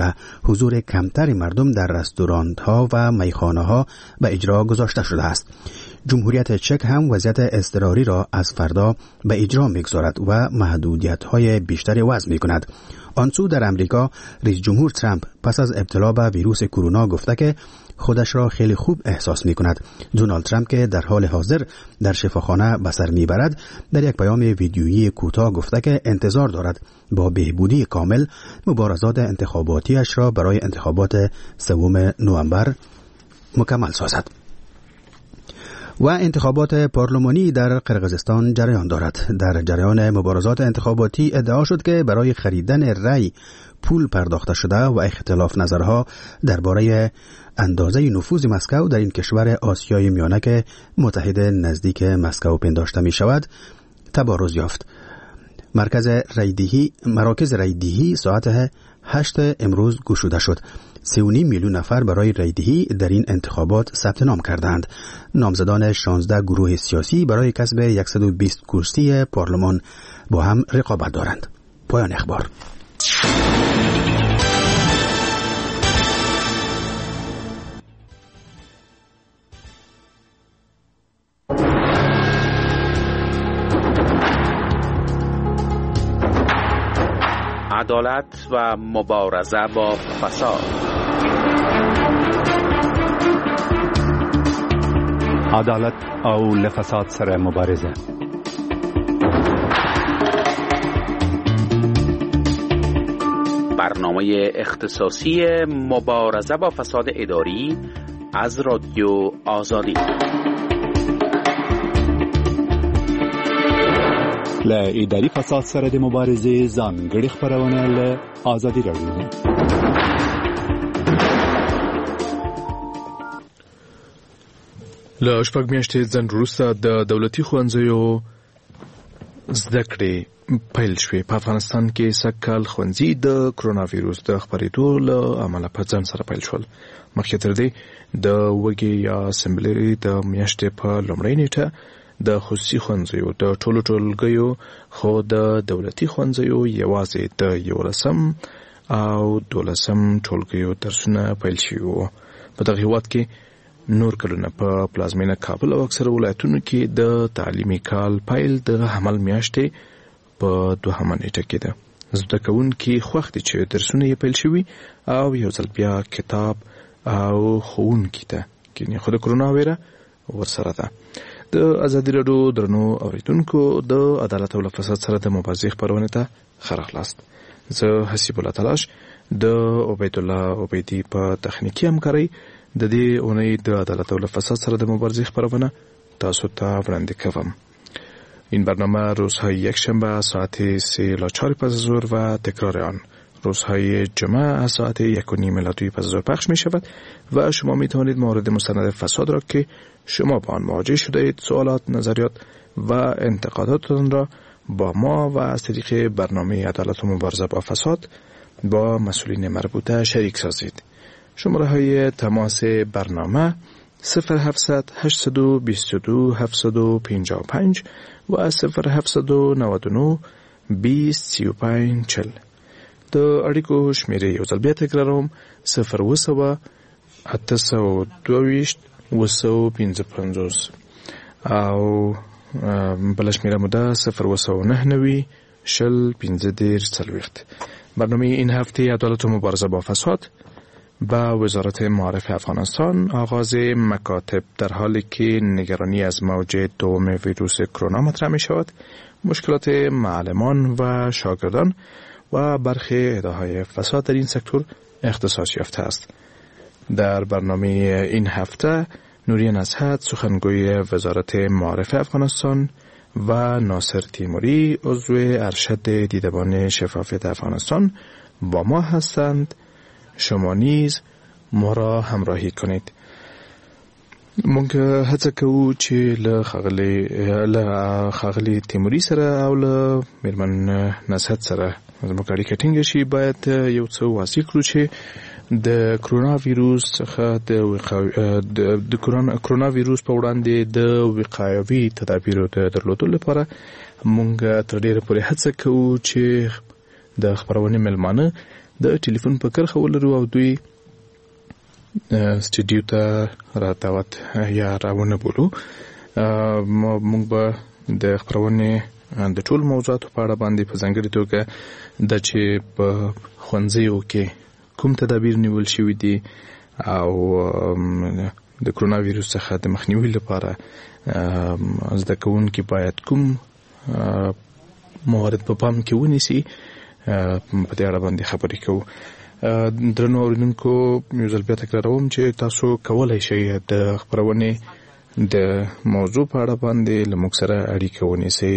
و حضور کمتر مردم در رستوران‌ها و میخانه‌ها به اجرا گذاشته شده است. جمهوریت چک هم وضعیت اضطراری را از فردا به اجرا می‌گذارد و محدودیت‌های بیشتری وضع می‌کند. آنسو در امریکا رئیس جمهور ترامپ پس از ابتلا به ویروس کرونا گفته که خودش را خیلی خوب احساس می‌کند. دونالد ترامپ که در حال حاضر در شفاخانه به سر می‌برد، در یک پیام ویدیویی کوتاه گفته که انتظار دارد با بهبودی کامل مبارزات انتخاباتیش را برای انتخابات 3 نوامبر مکمل سازد. و انتخابات پارلمانی در قرقیزستان جریان دارد. در جریان مبارزات انتخاباتی ادعا شد که برای خریدن رأی پول پرداخته شده و اختلاف نظرها درباره اندازه نفوذ مسکو در این کشور آسیای میانه که متحد نزدیک مسکو پنداشته می شود تبارز یافت. مراکز رایدهی ساعت 8 امروز گشوده شد. 3.5 میلیون نفر برای رایدهی در این انتخابات ثبت نام کردند. نامزدان 16 گروه سیاسی برای کسب 120 کرسی پارلمان با هم رقابت دارند. پایان اخبار. عدالت و مبارزه با فساد. عدالت او لفساد سره مبارزه. برنامه اختصاصی مبارزه با فساد اداری از رادیو آزادی. ل اداري فساد سره د مبارزې ځانګړي خبرونه له آزادي راډیو. له شپږ میاشتې ځنډ وروسته د دولتي ښوونځیو زده کړې پیل شوې. په افغانستان کې سږکال ښوونځي د کرونا ویروس د خپرېدو له امله په ځنډ سره پیل شول. مخکې تر دې د وږي یا سمبلې د میاشتې په لومړۍ نیټه د خصوصي ښوونځیو د ټولو ټولګیو خو د دولتي ښوونځیو یوازې د 11 او 12 ټولګیو درسونه پیل شوي وو. په دغه هېواد کې نور کلونه په پلازمینه کابل او اکثره ولایتونو کې د تعلیمي کال پیل د حمل میاشتې په 2 نیټه کې ده. زده کوونکي خوښ دي چې درسونه یې پیل شوي او یو ځل بیا کتاب او ښوونکي ته کینې خو د کرونا ویره ورسره ده. د ازادي راډیو درنو اوریدونکو د عدالت او فساد سره د مبارزې خبرونه ته ښه راغلاست. زه حسیب الله تلاش د عبید الله عبیدی په تخنیکی همکارۍ د دې اونۍ د عدالت او فساد سره د مبارزې خبرونه تاسو ته وړاندې کوم. این برنامه روزهای یکشنبه ساعت 3 تا 4 پس از ظهر و تکرار آن روزهای جمعه از ساعت 1:30 ملادی پس از ظهر پخش می شود و شما می توانید مورد مستند فساد را که شما با آن مواجه شده اید سوالات، نظریات و انتقاداتتان را با ما و از طریق برنامه عدالت و مبارزه با فساد با مسئولین مربوطه شریک سازید. شماره های تماس برنامه 0700 822 755 و 0799 20 35 40. د اړیکو شمیره یو ځل بیا تکراروم 0 822 255 او بل شمیره مو ده 0 15 برنامه این هفته عدالت و مبارزه با فساد با وزارت معارف افغانستان آغاز مکاتب در حالی که نگرانی از موج دوم ویروس کرونا مطرح می شود، مشکلات معلمان و شاگردان و برخی ادعاهای فساد در این سکتور اختصاص یافته است. در برنامه این هفته نوری نصحت سخنگوی وزارت معارف افغانستان و ناصر تیموری عضو ارشد دیدبان شفافیت افغانستان با ما هستند. شما نیز ما را همراهی کنید. مونږ هڅه کوو چې له ښاغلي تیموري سره او له میرمن نصحت سره زموږ اړیکه ټینګه شي. باید یو څه واضح کړو چې د کرونا ویروس څخه د کرونا ویروس په وړاندې د وقایوي تدابیرو د درلودلو لپاره مونږ تر ډیره پورې هڅه کوو چې د خبرونې ملمانه د ټلیفون په کرخه ولرو او دوی سټډیو ته را دعوت یا راونه بولو. موږ به د خبرونې د ټول موضوعاتو په اړه باندې په ځانګړي توګه د چې په ښوونځیو کې کوم تدابیر نیول شوي دي او د کرونا ویروس څخه د مخنیوي لپاره زده کوونکي باید کوم موارد په پام کې ونیسي په دې اړه باندې خبرې کوو. درنو اوریدونکو یو ځل بیا تکراروم چې تاسو کولای شئ د خبرونې د موضوع په اړه باندې له موږ سره اړیکه ونیسئ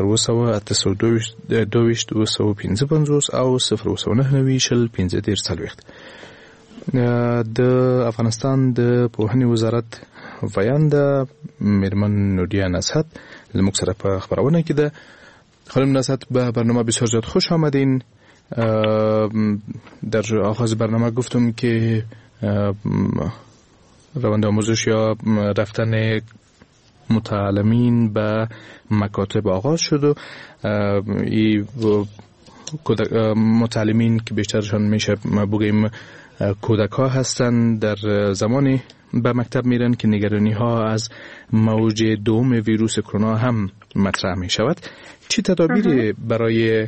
02822 او 029901530. د افغانستان د پوهنې وزارت ویانده میرمن نوریا نصحت زموږ سره په خبرونه کې ده. خانم نصحت به برنامه بسیار زیاد خوش آمدین. در آغاز برنامه گفتم که روند آموزش یا رفتن متعلمین به مکاتب آغاز شد و متعلمین که بیشترشان میشه بگیم کودک ها هستند در زمانی به مکتب میرن که نگرانی ها از موج دوم ویروس کرونا هم مطرح می شود. چه تدابیری برای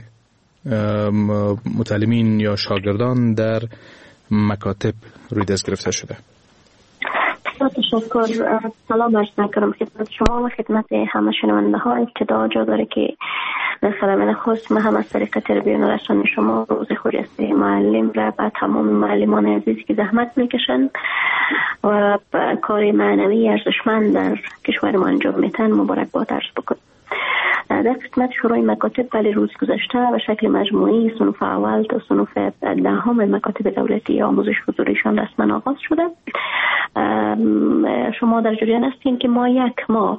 متعلمین یا شاگردان در مکاتب روی دست گرفته شده؟ تشکر. سلام عرض می‌کنم خدمت شما و خدمت همه شنونده ها. ابتدا جا داره که در سلام خاص من هم از طریق تلویزیون رسانه شما روز خجسته معلم را به تمام معلمان عزیزی که زحمت میکشند و کار معنوی ارزشمند در کشور ما انجام میتن مبارکباد عرض بکنم. در قسمت شروع مکاتب ولی روز گذشته به شکل مجموعی صنف اول تا صنف دهم مکاتب دولتی آموزش حضوریشان رسما آغاز شده. شما در جریان هستین که ما یک ماه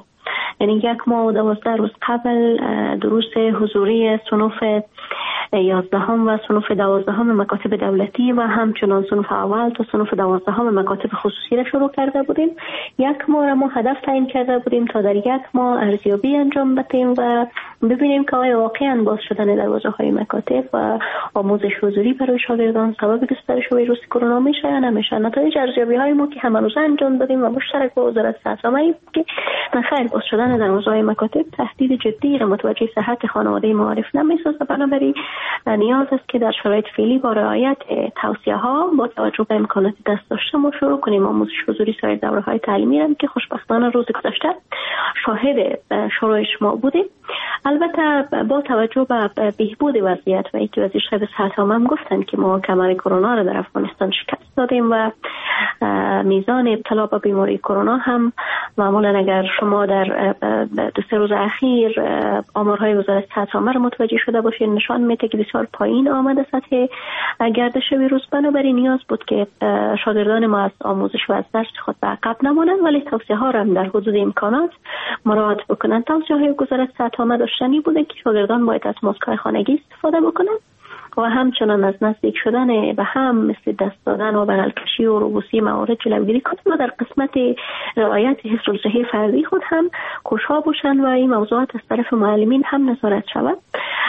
و 12 روز قبل دروس حضوری صنف 11 و صنف 12 مکاتب دولتی و همچنان صنف اول تا صنف 12 مکاتب خصوصی را شروع کرده بودیم. یک ماه را ما هدف تعیین کرده بودیم تا در یک ماه ارزیابی انجام بدیم و ببینیم که آیا واقعا باز شدن دروازه‌های مکاتب و آموزش حضوری برای شاگردان سبب گسترش ویروس کرونا میشه یا نمیشه. نتایج ارزیابی‌های ما که همان روز انجام دادیم و مشترک با وزارت صحت عامه که خیر باز شدن دروازه‌های مکاتب تهدید جدی را متوجه صحت خانواده معارف نمی‌سازه. بنابراین نیاز است که در شرایط فعلی با رعایت توصیه‌ها با توجه به امکانات دست داشته ما شروع کنیم آموزش حضوری سایر دوره‌های تعلیمی را که خوشبختانه روز گذشته شاهد شروعش ما بودیم. البته با توجه به بهبود وضعیت و اینکه وزیر صاحب صحت عامه هم گفتن که ما کمر کرونا را در افغانستان شکست دادیم و میزان ابتلا به بیماری کرونا هم معمولا اگر شما در 2 روز اخیر آمارهای وزارت صحت عامه را متوجه شده باشید نشان میده که بسیار پایین آمده سطح گردش ویروس. بنابراین نیاز بود که شاگردان ما از آموزش و از درس خود به عقب نمانند ولی توصیه ها را هم در حدود امکانات مراعات بکنند. توصیه های وزارت صحت عامه داشتنی بوده که شاگردان باید از ماسک‌های خانگی استفاده بکنند و همچنان از نزدیک شدن به هم مثل دست دادن و بغل کشی و روبوسی موارد جلوگیری کنند و در قسمت رعایت حفظ الصحه فردی خود هم کوشا باشند و این موضوعات از طرف معلمین هم نظارت شود.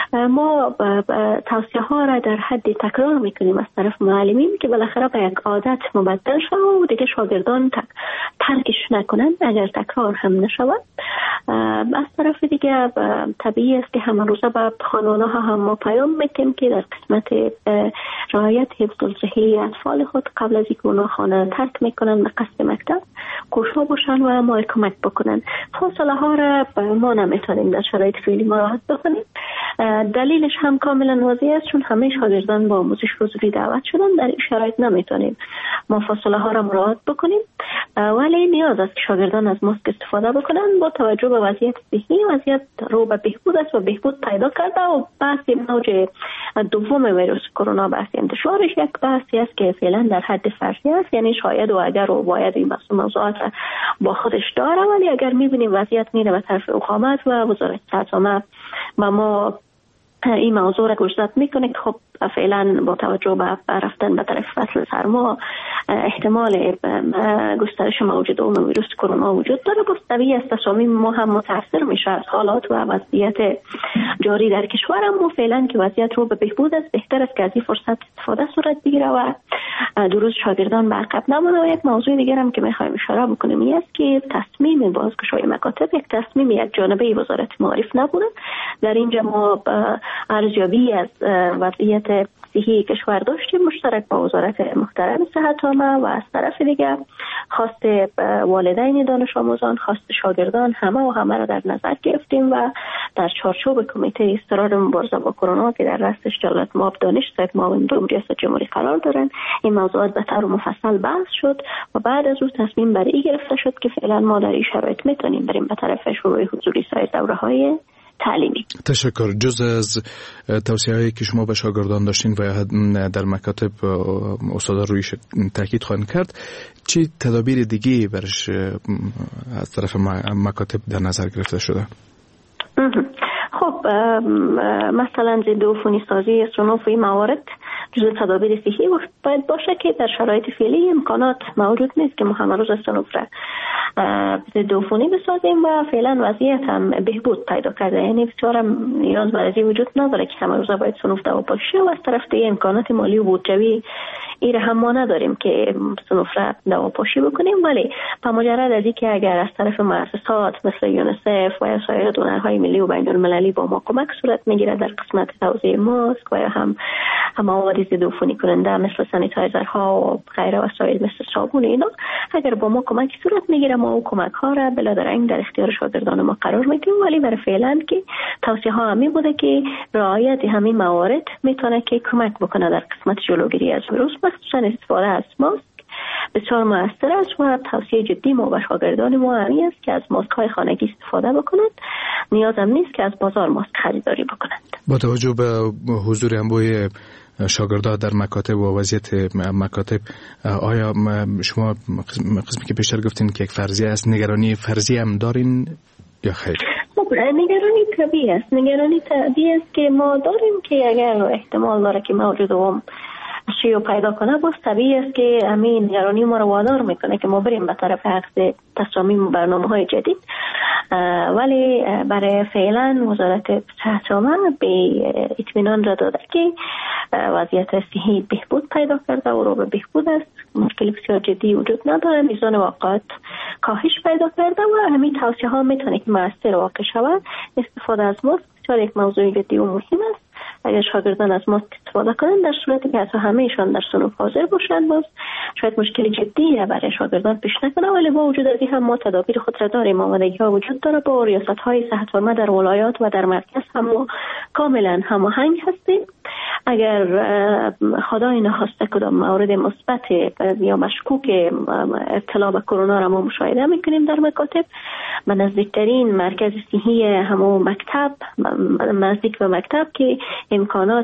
ما توصیه ها را در حد تکرار میکنیم از طرف معلمین که بالاخره به یک عادت مبدل شود و دیگه شاگردان ترکش نکنند اگر تکرار هم نشود. از طرف دیگه طبیعی است که همه روزه به خانواده ها هم ما پیام میدیم که در قسمت رعایت حفظ الصحه اطفال خود قبل از اینکه اونا خانه ترک میکنن به قصد مکتب کوشا باشن و ما کمک بکنن. فاصله ها را ما نمیتونیم در شرایط فعلی مراعات بکنیم. دلیلش هم کاملا واضح است چون همه شاگردان با آموزش حضوری دعوت شدن. در این شرایط نمیتونیم ما فاصله ها را مراعات بکنیم ولی نیاز است که شاگردان از ماسک استفاده بکنن. با توجه به وضعیت صحی وضعیت رو به بهبود است و بهبود پیدا کرده و بحث موج دوم ویروس کرونا بحث انتشارش یک بحثی است که فعلا در حد فرضی است، یعنی شاید و اگر و باید این موضوعات با خودش داره ولی اگر میبینیم وضعیت میره به طرف اقامت و وزارت صحت عامه ما این موضوع را گوشزد میکنه که خب فعلا با توجه به رفتن به طرف فصل سرما احتمال گسترش موج دوم ویروس کرونا وجود داره. با طبیعی است تصامیم ما هم متاثر میشه از حالات و وضعیت جاری در کشور، اما فعلا که وضعیت رو به بهبود است، بهتر است که از این فرصت استفاده صورت بگیره و دروز شاگردان به عقب نمونه. و یک موضوع دیگر هم که میخوایم اشاره بکنیم این است که تصمیم بازگشایی مکاتب یک تصمیم یک جانبه وزارت معارف نبوده. در اینجا ما ارزیابی از وضعیت صحی کشور داشتیم مشترک با وزارت محترم صحت عامه و از طرف دیگر خواست والدین دانش آموزان، خواست شاگردان همه را در نظر گرفتیم و در چارچوب کمیته اضطرار مبارزه با کرونا که در رأسش جلالت مآب دانش صاحب معاون دوم ریاست جمهوری قرار دارن، این موضوعات به طور مفصل بحث شد و بعد از اون تصمیم بر این گرفته شد که فعلا ما در این شرایط میتونیم بریم به طرف شروع حضوری سایر دوره‌های تعلیمی. تشکر. جز از توصیه‌هایی که شما به شاگردان داشتین و در مکاتب استادا رویش تاکید خواهند کرد، چه تدابیر دیگه برش از طرف مکاتب در نظر گرفته شده؟ خب مثلا ضد عفونی سازی صنوف این موارد جز تدابیر صحی باید باشه که در شرایط فعلی امکانات موجود نیست که ما همه روز صنوف را ضد عفونی بسازیم و فعلا وضعیت هم بهبود پیدا کرده، یعنی بسیار نیاز به ازی وجود نداره که همه روز باید صنوف دوا باشه و از طرف دیگه امکانات مالی و بودجوی این را هم ما نداریم که صنوف را دوا پاشی بکنیم. ولی با مجرد از اینکه اگر از طرف مؤسسات مثل یونیسف و یا سایر دونرهای ملی و بین المللی با ما کمک صورت میگیره در قسمت توزیع ماسک و یا هم مواد ضد عفونی کننده مثل سانیتایزرها و غیره وسایل مثل صابون، اینا اگر با ما کمک صورت میگیره ما او کمک ها را بلادرنگ در اختیار شاگردان ما قرار میدیم. ولی برای فعلا که توصیه ها همین بوده که رعایت همین موارد میتونه که کمک بکنه در قسمت جلوگیری از ویروس، مخصوصا استفاده از ماسک بسیار موثر است و توصیه جدی ما به شاگردان ما همین است که از ماسک های خانگی استفاده بکنند، نیاز هم نیست که از بازار ماسک خریداری بکنند. با توجه به حضور انبوه شاگردان در مکاتب و وضعیت مکاتب، آیا شما قسمی که پیشتر گفتین که یک فرضیه است، نگرانی فرضی هم دارین یا خیر؟ نگرانی طبیعی است. نگرانی طبیعی است که ما داریم که اگر احتمال داره که موجود دوم شیوع پیدا کنه، باز طبیعی است که همین نگرانی ما رو وادار میکنه که ما بریم به طرف عقد تصامیم و برنامه‌های جدید. ولی برای فعلا وزارت صحت عامه به اطمینان را داده که وضعیت صحی بهبود پیدا کرده و رو به بهبود است، مشکل بسیار جدی وجود نداره، میزان واقعات کاهش پیدا کرده و همین توصیه ها میتونه که موثر واقع شود. استفاده از ماسک بسیار یک موضوع جدی و مهم است. اگر شاگردان از ماسک استفاده کنند در صورتی که حتی همهشان در صنوف حاضر باشند، باز شاید مشکل جدی برای شاگردان پیش نکنه. ولی با وجود از این هم ما تدابیر خود را داریم، آمادگی ها وجود داره، با ریاست های صحت عامه در ولایات و در مرکز هم کاملا هماهنگ هستیم. اگر خدای نخواسته کدام مورد مثبت یا مشکوک ابتلا به کرونا را ما مشاهده میکنیم در مکاتب، به نزدیکترین مرکز صحی همو مکتب، نزدیک به مکتب که امکانات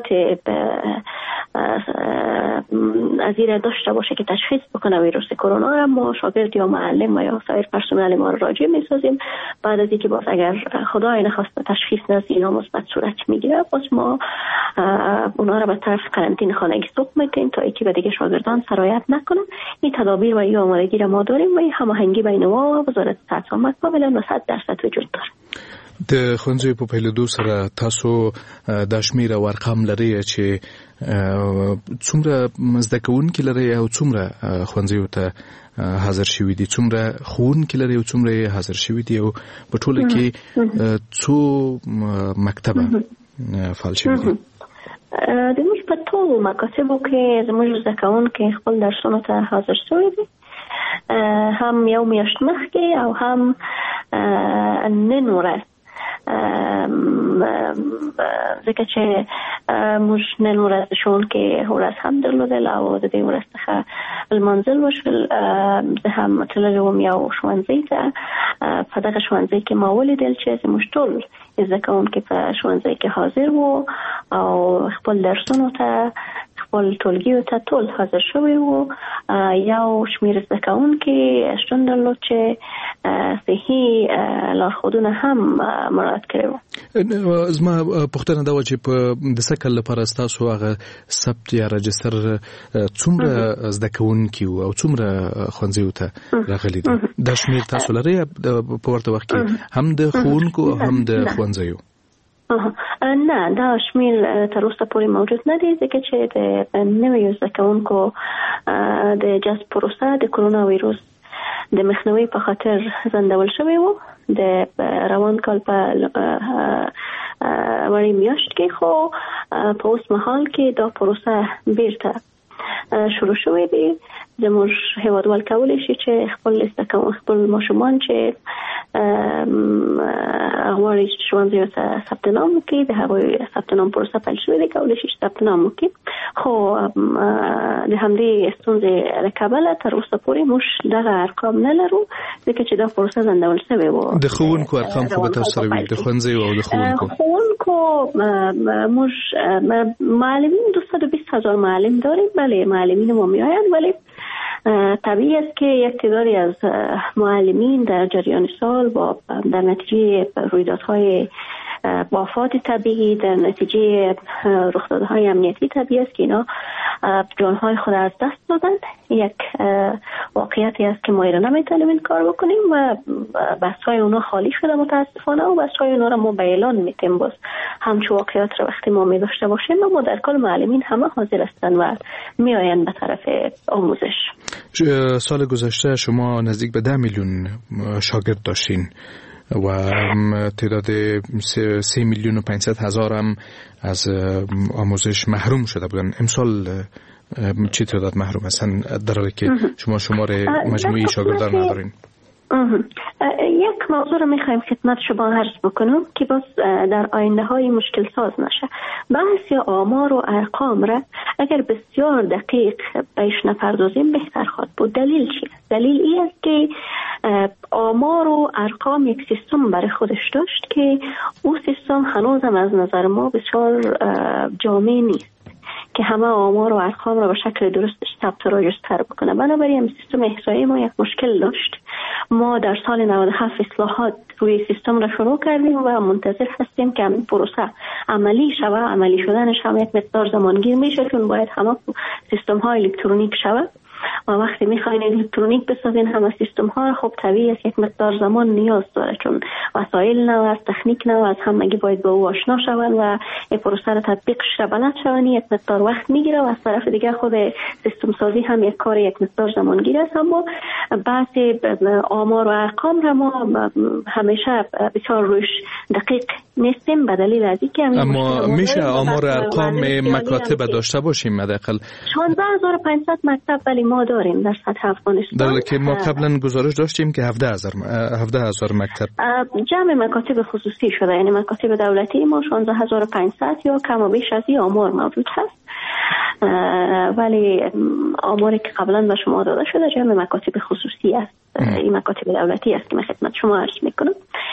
از این داشته باشه که تشخیص بکنه ویروس کرونا را، ما شاگرد یا معلم و یا سایر پرسنل ما را راجع میسازیم. بعد از اینکه باز اگر خدای نخواسته تشخیص نزد اینا مثبت صورت میگیره، باز ما اونا را به طرف قرنطینه خانگی سوق میکنیم تا اینکه به دیگه شاگردان سرایت نکنن. این تدابیر و این آمادگی را ما داریم و این هماهنگی بین ما و وزارت صحت عامه کاملا 100% وجود داره. د ښوونځیو په پیلېدو سره تاسو د شمېر او ارقام لرئ چې څومره زده کوونکي لرئ او څومره ښوونځیو ته حاضر شوي دي، څومره ښوونکي لرئ او څومره حاضر شوي دي، او په ټوله کې څو مکتبه فعال شوي دي؟ زموږ په ټولو مکاتبو کې زموږ زده کوونکي خپل درسونو ته حاضر شوي دي، هم یو میاشت مخکې او هم نن ورځ، ځکه چې موږ نن ورځ ښوونکي ورځ هم درلودل او د دې ورځ څخه لمانځل وشول. زه هم تللی وم یو ښوونځي ته، په دغه ښوونځي کې ما ولیدل چې زموږ ټول زده کوونکي په ښوونځي کې حاضر وو او خپل درسونو ته خپل ټولګیو ته ټول حاضر شوي وو. یو شمیر زده کوونکي شتون درلود چې صحي لارښودونه هم مراعات کړي وو. زما پوښتنه دا و چې په د سکل لپاره ستاسو هغه ثبت یا رجستر څومره زده کوونکي او څومره ښوونځیو ته راغلي دي؟ دا شمیر تاسو لرئ په ورته وخت کې هم د ښوونکو او هم د ښوونځیو؟ نه، دا شمیر تر اوسه پورې موجود نه دی، ځکه چې د نویو زده کوونکو د جذب پروسه د کرونا ویروس د مخنیوي په خاطر ځنډول شوی وو د روان کال په وړي میاشت کې. خو په اوس مهال کې دا پروسه بیرته شروع شوی دی. زموږ هیوادوال کولی شي چې خپل ماشومان چې غواړي ښوونځیو ته ثبت نام وکړي، د هغوی ثبت نام پروسه پیل شوې ده، کولی شي ثبت نام وکړي. خو د همدې ستونزې له کبله تر اوسه پورې موږ دغه ارقام نه لرو، ځکه چې دا پروسه ځنډول شوې وه. د ښوونکو ارقام خو به تاسو سره وي، د ښوونځیو او د ښوونکو موږ معلمین 220,000 معلم داریم. بله، معلمین ما میآیند، ولی طبیعی است که یک تعدادی از معلمین در جریان سال با در نتیجه رویدادهای وفات طبیعی، در نتیجه رخدادهای امنیتی طبیعی است که اینا جانهای خود از دست دادن. یک واقعیتی است که ما ایران نمیتونیم این کار بکنیم و بس‌های اونا خالی شده متاسفانه، و بس‌های اونا را ما به اعلان میتیم. باز همچون واقعیت را وقتی ما می‌داشته باشیم و ما در کل معلمین همه حاضر هستند و میآیند به طرف آموزش. سال گذشته شما نزدیک به 10 میلیون شاگرد داشتین و تعداد 3,500,000 هم از آموزش محروم شده بودن. امسال چه تعداد محروم هستن در حالی که شما شمار مجموعی شاگردان ندارین؟ یک موضوع رو میخوایم خدمت شما عرض بکنم که باز در آینده های مشکل ساز نشه. بحث آمار و ارقام را اگر بسیار دقیق بهش نپردازیم بهتر خواهد بود. دلیل چیه؟ دلیل این است که آمار و ارقام یک سیستم برای خودش داشت که او سیستم هنوزم از نظر ما بسیار جامع نیست که همه آمار و ارقام را به شکل درستش ثبت و رایج‌تر بکنه. بنابراین سیستم احصایی ما یک مشکل داشت. ما در سال 97 اصلاحات روی سیستم را شروع کردیم و منتظر هستیم که این پروسه عملی شود. عملی شدنش هم یک مقدار زمانگیر میشه، چون باید همه سیستم ها الکترونیک شود و وقتی میخواین الکترونیک بسازین همه سیستم ها، خب طبیعی است یک مقدار زمان نیاز داره، چون وسایل نو است، تکنیک نو است، همگی باید با او آشنا شوند و این پروسه را تطبیقش را بلد شوند. یک مقدار وقت میگیره و از طرف دیگه خود سیستم سازی هم یک کار یک مقدار زمانگیر است. اما بحث آمار و ارقام را ما همیشه بسیار روش دقیق نیستیم به دلیل از اینکه اما میشه آمار و ارقام مکاتب داشته باشیم حداقل 16500 مکتب ولی ما داریم در سطح افغانستان. در حالی که ما قبلا گزارش داشتیم که 17000 مکتب جمع مکاتب خصوصی شده، یعنی مکاتب دولتی ما 16500 یا کم و بیش از این آمار موجود هست، ولی آماری که قبلا به شما داده شده جمع مکاتب خصوصی است. این مکاتب دولتی است که من خدمت شما عرض میکنم.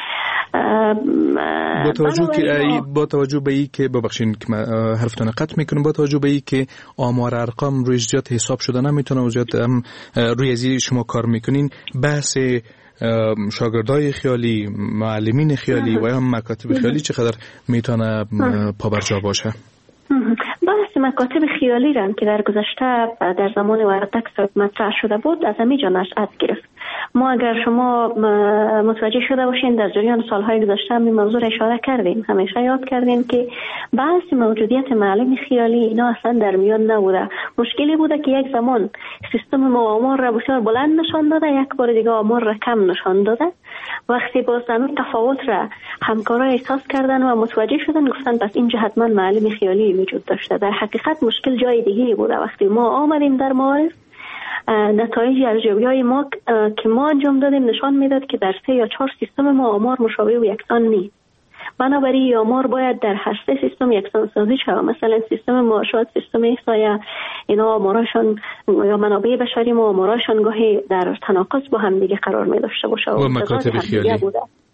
با توجه به ای که ببخشید که حرفتون قطع میکنم، با توجه به ای که آمار ارقام روی زیاد حساب شده نمیتونه و زیاد هم روی ازی شما کار میکنین، بحث شاگردای خیالی، معلمین خیالی و هم مکاتب خیالی چقدر میتونه پابرجا باشه؟ بحث مکاتب خیالی را که در گذشته در زمان وردک مطرح شده بود از همینجا نشأت گرفت. ما اگر شما متوجه شده باشین در جریان سالهای گذشته هم این موضوع اشاره کردیم، همیشه یاد کردیم که بحث موجودیت معلم خیالی اینا اصلا در میان نبوده. مشکلی بوده که یک زمان سیستم ما آمار را بسیار بلند نشان داده، یک بار دیگه آمار را کم نشان داده. وقتی باز زمین تفاوت را همکارا احساس کردن و متوجه شدن گفتن پس اینجا حتما معلم خیالی وجود داشته. در حقیقت مشکل جای دیگه بوده. وقتی ما آمدیم در معارف نتایج ارزیابی‌های ما که ما انجام دادیم نشان میداد که در 3 یا 4 سیستم ما آمار مشابه و یکسان نیست. بنابراین آمار باید در هر 3 سیستم یکسان سازی شود. مثلا سیستم معاشات، سیستم احصایی، اینا آمارشان یا منابع بشری ما آمارشان گاهی در تناقض با هم دیگه قرار می داشته باشه و مکاتب خیالی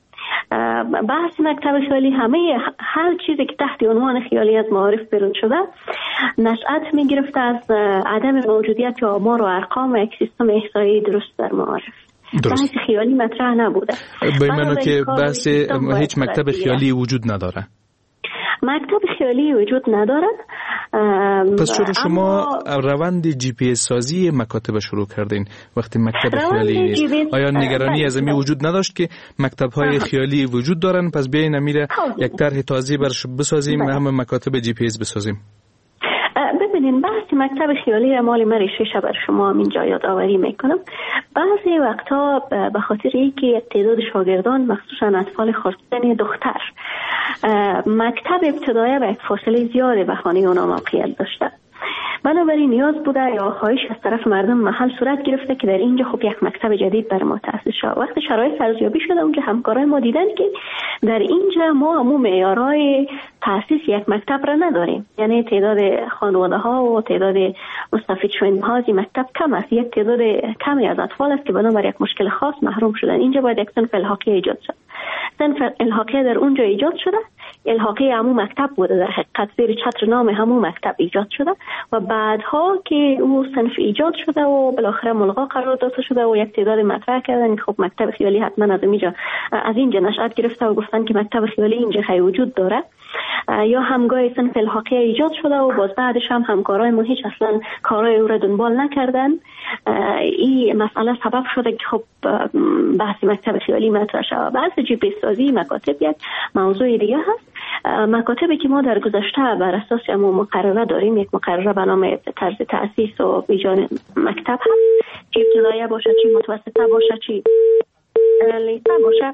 بحث مکتب خیالی هر چیزی که تحت عنوان خیالی از معارف بیرون شده نشأت میگرفته از عدم موجودیت آمار و ارقام و یک سیستم احصایی درست در معارف. بحث خیالی مطرح نبوده. به معنی که بحث هیچ مکتب خیالی وجود نداره. مکتب خیالی وجود نداره. پس چرا شما روند جی پی اس سازی مکاتب شروع کردین وقتی مکتب خیالی نیست؟ آیا نگرانی از این وجود نداشت که مکتب های خیالی وجود دارن پس بیاین امیره یک طرح تازه برش بسازیم همه مکاتب جی پی اس بسازیم؟ ببینین بحث مکتب خیالی مال من ریشه بر شما اینجا یادآوری میکنم. بعضی وقتا به خاطر اینکه یک تعداد شاگردان مخصوصا اطفال خردسن دختر مکتب ابتدایی به یک فاصله زیاده به خانه اونا موقعیت داشته، بنابراین نیاز بوده یا خواهش از طرف مردم محل صورت گرفته که در اینجا خب یک مکتب جدید بر ما تأسیس شد. وقتی شرایط ارزیابی شده اونجا همکارای ما دیدن که در اینجا ما همون معیارهای تأسیس یک مکتب را نداریم، یعنی تعداد خانواده ها و تعداد مستفید شدنها از مکتب کم است، یک تعداد کمی از اطفال است که بنابراین یک مشکل خاص محروم شدن. اینجا باید یک صنف الحاقی ایجاد شد. صنف الحاقی در اونجا ایجاد شده، الحاقی همون مکتب بوده، در حقیقت زیر چتر نام همون مکتب ایجاد شده و بعدها که او صنف ایجاد شده و بالاخره ملغا قرار داده شده و یک تعداد مطرح کردن خب مکتب خیالی حتما از اینجا نشأت گرفته و گفتن که مکتب خیالی اینجا خیلی وجود داره، یا همگاه صنف الحاقی ایجاد شده و باز بعدش هم همکارای ما هیچ اصلا کارای او را دنبال نکردن. این مسئله سبب شده که خب بحث مکتب خیالی مطرح شده. بحث جی پی سازی مکاتب یک موضوع دیگه هست. مکاتبی که ما در گذشته بر اساس همون مقرره داریم، یک مقرره به نام طرز تأسیس و بیجان مکتب هست، چی ابتدایی باشه چی متوسطه باشه چی لیسه باشه.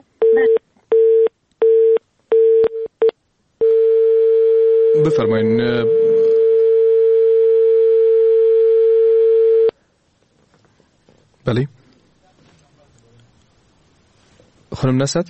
بفرمایین. بله خانم نصد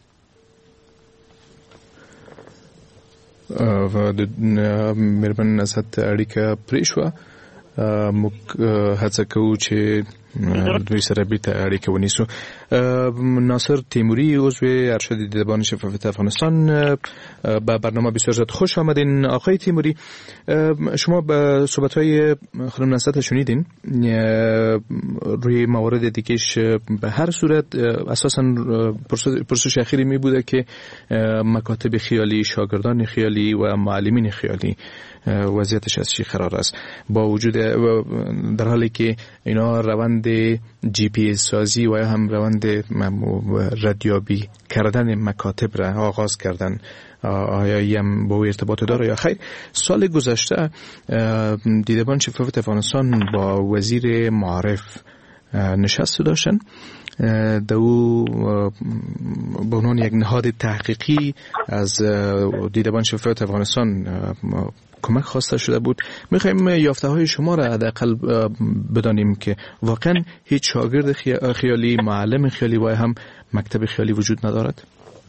و مهربان نصد اړیکه پرې شوه. موږ هڅه کوو چې دوی سره بیرته اړیکه ونیسو. ناصر تیموری عضو ارشد دیدبان شفافیت افغانستان به برنامه بسیار زیاد خوش آمدین. آقای تیموری، شما به صحبت‌های خانم نصد شنیدین روی موارد دیگهش. به هر صورت اساساً پرسش اخیری می بوده که مکاتب خیالی، شاگردان خیالی و معلمین خیالی وضعیتش از چی قرار است با وجود در حالی که اینا روند جی پی اس سازی و هم روند ردیابی کردن مکاتب را آغاز کردن. آیا هم با ارتباط داره یا خیر؟ سال گذشته دیدبان شفافیت افغانستان با وزیر معارف نشست داشتن. دو به عنوان یک نهاد تحقیقی از دیدبان شفافیت افغانستان کمک خواسته شده بود. میخوایم یافته های شما را حداقل بدانیم که واقعا هیچ شاگرد خیالی، معلم خیالی و هم مکتب خیالی وجود ندارد.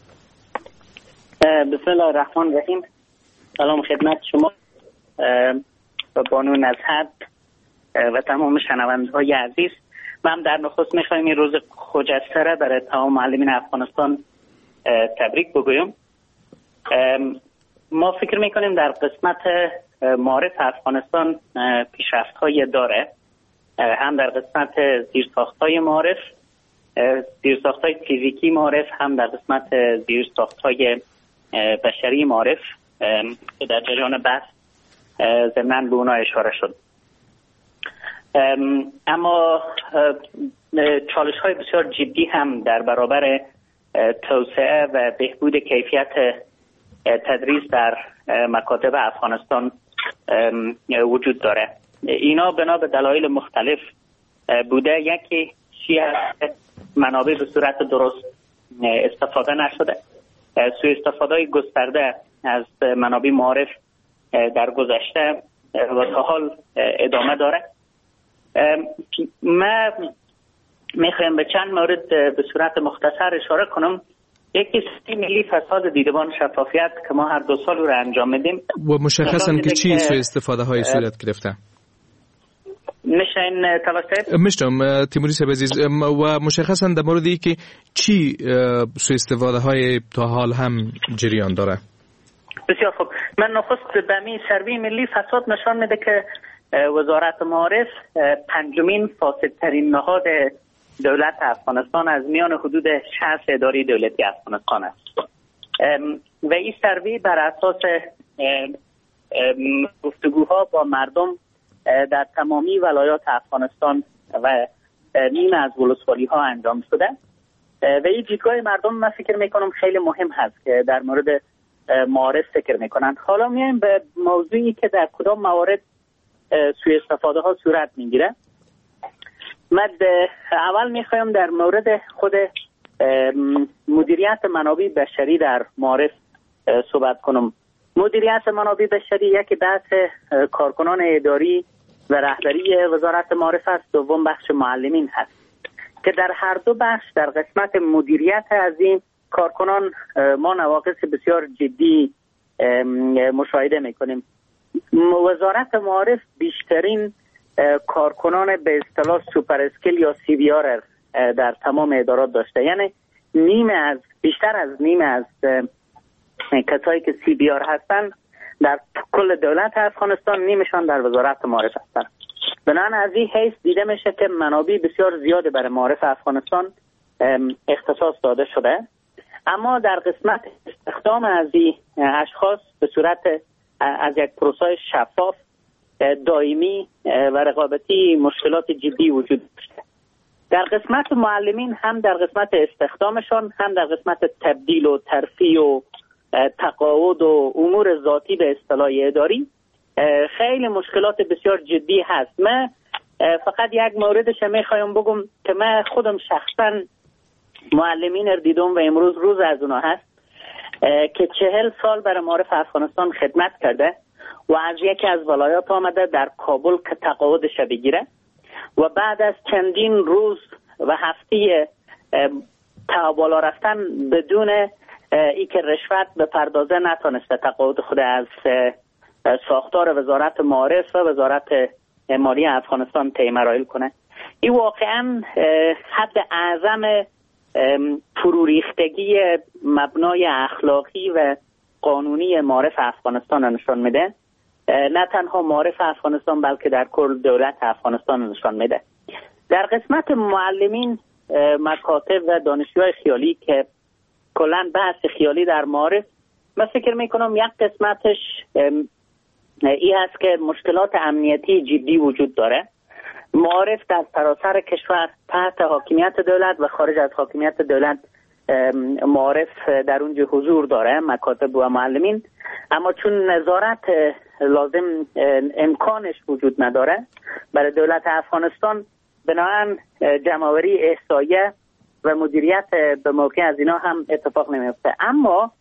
بسم الله الرحمن الرحیم. سلام خدمت شما و بانو نزهت و تمام شنونده‌های عزیز. من در نخست میخوایم این روز خجسته را برای تمام معلمین افغانستان تبریک بگویم. ما فکر میکنیم در قسمت معارف افغانستان پیشرفت‌های داره، هم در قسمت زیرساخت‌های معارف، زیرساخت‌های فیزیکی معارف، هم در قسمت زیرساخت‌های بشری معارف که در جریان بحث ضمناً به اونها اشاره شد. اما چالش‌های بسیار جدی هم در برابر توسعه و بهبود کیفیت تدریس در مکاتب افغانستان وجود داره. اینا بنا به دلایل مختلف بوده. یکی منابع به صورت درست استفاده نشده، سوء استفاده گسترده از منابع معارف در گذشته و تا حال ادامه داره. من میخوایم به چند مورد به صورت مختصر اشاره کنم. یکی سیستم ملی فساد دیدبان شفافیت که ما هر 2 سال رو انجام میدیم و مشخصاً که چی سوء استفاده های صورت گرفته. میشه این تلاش میشتم تیموری صاحب عزیز و مشخصا در مورد اینکه چی سوء استفاده های تا حال هم جریان داره. بسیار خوب. من نخست به می سروی ملی فساد نشان میده که وزارت معارف پنجمین فاسدترین نهاد دولت افغانستان از میان حدود 60 اداره دولتی افغانستان است و این سروی بر اساس گفتگوها با مردم در تمامی ولایات افغانستان و نیمه از ولسوالی ها انجام شده و این دیدگاه مردم من فکر میکنم خیلی مهم هست که در مورد معارف فکر میکنند. حالا میایم به موضوعی که در کدام موارد سوء استفاده ها صورت میگیره. من اول میخوایم در مورد خود مدیریت منابع بشری در معارف صحبت کنم. مدیریت منابع بشری یکی بحث کارکنان اداری و رهبری وزارت معارف است، دوم بخش معلمین هست که در هر دو بخش در قسمت مدیریت از این کارکنان ما نواقص بسیار جدی مشاهده میکنیم. وزارت معارف بیشترین کارکنان به اصطلاح سوپر اسکیل یا سی بی آر در تمام ادارات داشته، یعنی بیشتر از نیمه از کسایی که سی بی آر هستن در کل دولت افغانستان نیمشان در وزارت معارف هستن. بنابراین از این حیث دیده میشه که منابع بسیار زیاده برای معارف افغانستان اختصاص داده شده، اما در قسمت استخدام از این اشخاص به صورت از یک پروسه شفاف دائمی و رقابتی مشکلات جدی وجود داشته. در قسمت معلمین هم در قسمت استخدامشان هم در قسمت تبدیل و ترفیع و تقاعد و امور ذاتی به اصطلاح اداری خیلی مشکلات بسیار جدی هست. من فقط یک موردش میخوایم بگم که من خودم شخصا معلمین رو دیدم و امروز روز از اونا هست که 40 سال برای معارف افغانستان خدمت کرده و از یکی از ولایات آمده در کابل که تقاعدش بگیره و بعد از چندین روز و هفته تا بالا رفتن بدون ای که رشوت به پردازه نتونسته تقاعد خود از ساختار وزارت معارف و وزارت مالی افغانستان طی مراحل کنه. این واقعا حد اعظم فروریختگی مبنای اخلاقی و قانونی معارف افغانستان نشان میده، نه تنها معارف افغانستان بلکه در کل دولت افغانستان نشان میده. در قسمت معلمین، مکاتب و دانشجوهای خیالی که کلا بحث خیالی در معارف، من فکر میکنم یک قسمتش این هست که مشکلات امنیتی جدی وجود داره. معارف در سراسر کشور تحت حاکمیت دولت و خارج از حاکمیت دولت معارف در اونجا حضور داره، مکاتب و معلمین، اما چون نظارت لازم امکانش وجود نداره برای دولت افغانستان، بنابراین جمع‌آوری احصایه و مدیریت به موقع از اینا هم اتفاق نمیفته. اما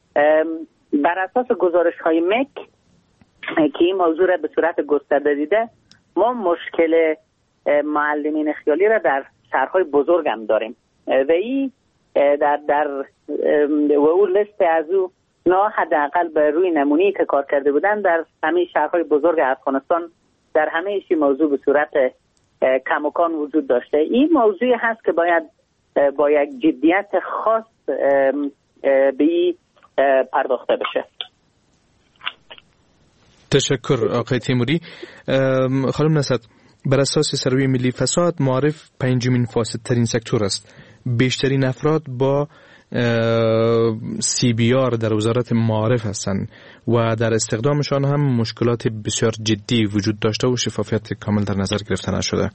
بر اساس گزارش‌های مک که این موضوع را به صورت گسترده دیده، ما مشکل معلمین خیالی را در شهرهای بزرگ هم داریم و این در و اون لیست از او نه حداقل به روی نمونه‌ای که کار کرده بودن در همه شهرهای بزرگ افغانستان در همه ایشی موضوع به صورت کماکان وجود داشته. این موضوعی هست که باید با یک جدیت خاص به پرداخته بشه. تشکر آقای تیموری. خانم نصرت، بر اساس سروی ملی فساد معارف پنجمین فاسدترین سکتور است. بیشترین افراد با CBR در وزارت معارف هستند و در استخدامشان هم مشکلات بسیار جدی وجود داشته و شفافیت کامل در نظر گرفته نشده.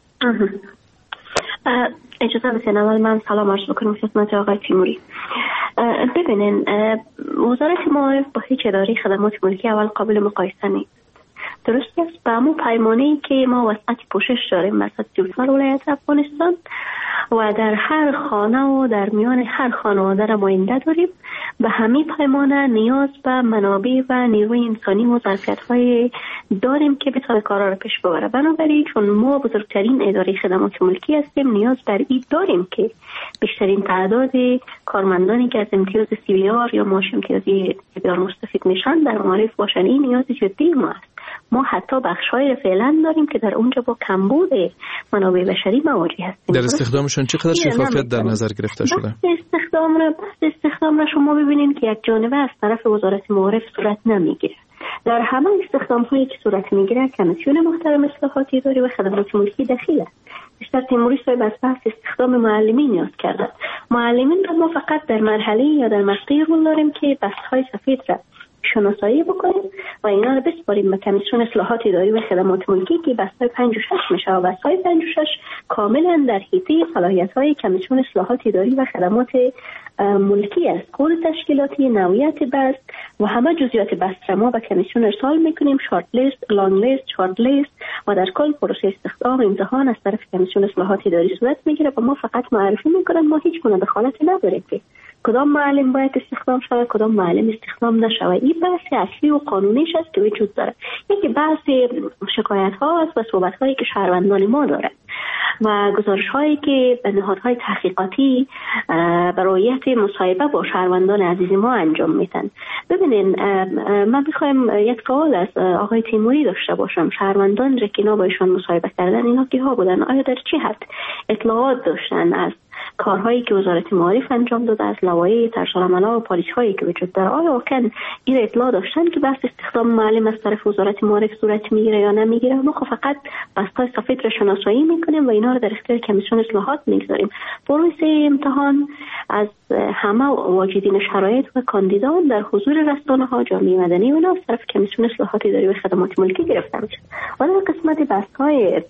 اجازه بدین اول من سلام عرض بکنم خدمت آقای تیموری. ببینین، وزارت معارف با هیچ اداره خدمات ملکی اول قابل مقایسه نیست. درست است، به همون پیمانه‌ای که ما وسعت پوشش داریم وسط 34 ولایت افغانستان و در هر خانه و در میان هر خانواده نماینده داریم، به همین پیمانه نیاز به منابع و نیروی انسانی و ظرفیت‌های داریم که بتونه کارا رو پیش ببره. بنابراین چون ما بزرگترین اداره خدمات ملکی هستیم، نیاز بر این داریم که بیشترین تعداد کارمندانی که از امتیاز CBR یا معاش امتیازی CBR مستفید میشن در معارف باشن. این نیاز جدی ما است. ما حتی بخش‌های فعلا داریم که در اونجا با کمبود منابع بشری مواجه هستیم. در استخدامشون چقدر شفافیت در نظر گرفته شده؟ استخدام را شما ببینید که یک جانبه از طرف وزارت معارف صورت نمیگیره. در همه استخدام‌هایی که صورت میگیره کمیسیون محترم اصلاحات اداری و خدمات ملکی دخیل است. بیشتر تیموری صاحب از بحث استخدام معلمین یاد کرده. معلمین را ما فقط در مرحله یا در مقطعی رول داریم که بست‌های سفید را شناسایی بکنیم و اینا رو بسپاریم به کمیسیون اصلاحات اداری و خدمات ملکی که بست‌های 5 و 6 میشه و بست‌های 5 و 6 کاملا در حیطه صلاحیت‌های کمیسیون اصلاحات اداری و خدمات ملکی است. کد تشکیلاتی، نوعیت بست و همه جزئیات بست را ما به کمیسیون ارسال میکنیم، شارت لیست، لانگ لیست، شارت لیست و در کل پروسه استخدام امتحان از طرف کمیسیون اصلاحات اداری صورت میگیره و ما فقط معرفی میکنیم. ما هیچ گونه دخالت نداریم که کدام معلم باید استخدام شود، کدام معلم استخدام نشود. این بحث اصلی و قانونیش است که وجود داره. یکی بحث شکایت ها است و صحبت هایی که شهروندان ما داره و گزارش هایی که به نهادهای تحقیقاتی برایت مصاحبه با شهروندان عزیز ما انجام میدن. ببینین، من میخوایم یک سوال از آقای تیموری داشته باشم. شهروندان که اینا با ایشان مصاحبه کردن، اینا کیها بودن؟ آیا در چه حد اطلاعات داشتن از کارهایی که وزارت معارف انجام داده، از لوایح طرزالعمل و پالیسی‌هایی که وجود داره؟ آیا واقعا این اطلاع داشتن که بحث استخدام معلم از طرف وزارت معارف صورت میگیره یا نمیگیره؟ ما فقط بست‌های سفید را شناسایی میکنیم و اینا رو در اختیار کمیسیون اصلاحات میگذاریم. پروسه امتحان از همه واجدین شرایط و کاندیدان در حضور رسانه‌ها، جامعه مدنی و اینا از طرف کمیسیون اصلاحات اداری و خدمات ملکی گرفته میشه. و در قسمت بحث‌های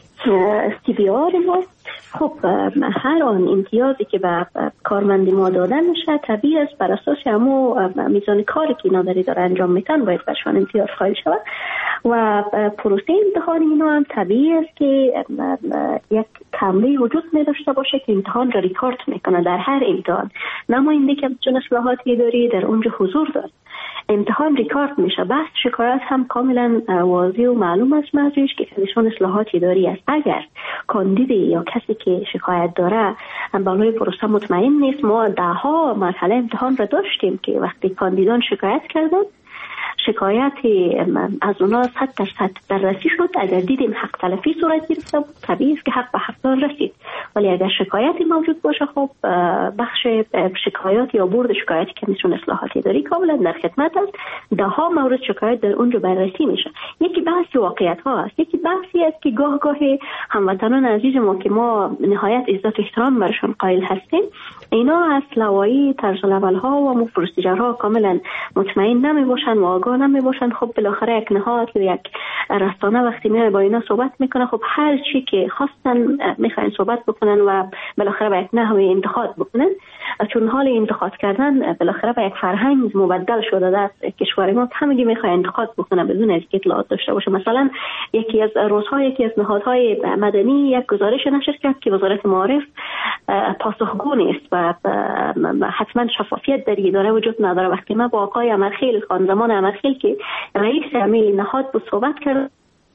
CVR ما، خب هر آن امتیازی که به کارمندی ما دادن میشه طبیعی است بر اساس همو میزان کاری که اینا داره انجام میتن باید برشان امتیاز قائل شود و پروسه امتحان اینا هم طبیعی است که یک کمره وجود نداشته باشه که امتحان را ریکارد میکنه. در هر امتحان نماینده کمیسیون اصلاحات اداری در اونجا حضور داره، امتحان ریکارد میشه. بحث شکایت هم کاملا واضح و معلوم است موضوعش که کمیسیون اصلاحات اداری است. اگر کاندید یا کسی که شکایت داره بالای پروسه مطمئن نیست، ما 10 مرحله امتحان را داشتیم که وقتی کاندیدان شکایت کردن، شکایت از اونا 100% بررسی شد. اگر دیدیم حق تلفی صورت گرفته بود، طبیعی است که حق به حقدار رسید. ولی اگر شکایتی موجود باشه، خب بخش شکایات یا بورد شکایت کمیسیون اصلاحات اداری کاملا در خدمت است. 10 مورد شکایت در اونجا بررسی میشه. یکی بحث واقعیت ها است، یکی بحثی است که گاه هموطنان عزیز ما که ما نهایت عزت و احترام برشون قائل هستیم، اینا از لوایح طرزالعمل ها و پروسیجرها کاملا مطمئن نمی باشن و آگاه نمی باشن. خب بالاخره یک نهاد یا یک رسانه وقتی میاد با اینا صحبت میکنه، خب هر چی که خواستن میخواین صحبت بکنن و بالاخره به یک نحوه انتقاد بکنن. چون حال انتقاد کردن بالاخره به یک فرهنگ مبدل شده در کشور ما، همگی میخواد انتقاد بکنه بدون از اینکه اطلاعات داشته باشه. مثلا یکی از نهادهای مدنی یک گزارش نشر کرد که وزارت معارف پاسخگو نیست و حتما شفافیت در اداره وجود نداره. وقتی ما با آقای امرخیل، خان زمان امرخیل که رئیس عمل نهاد بود صحبت کرد،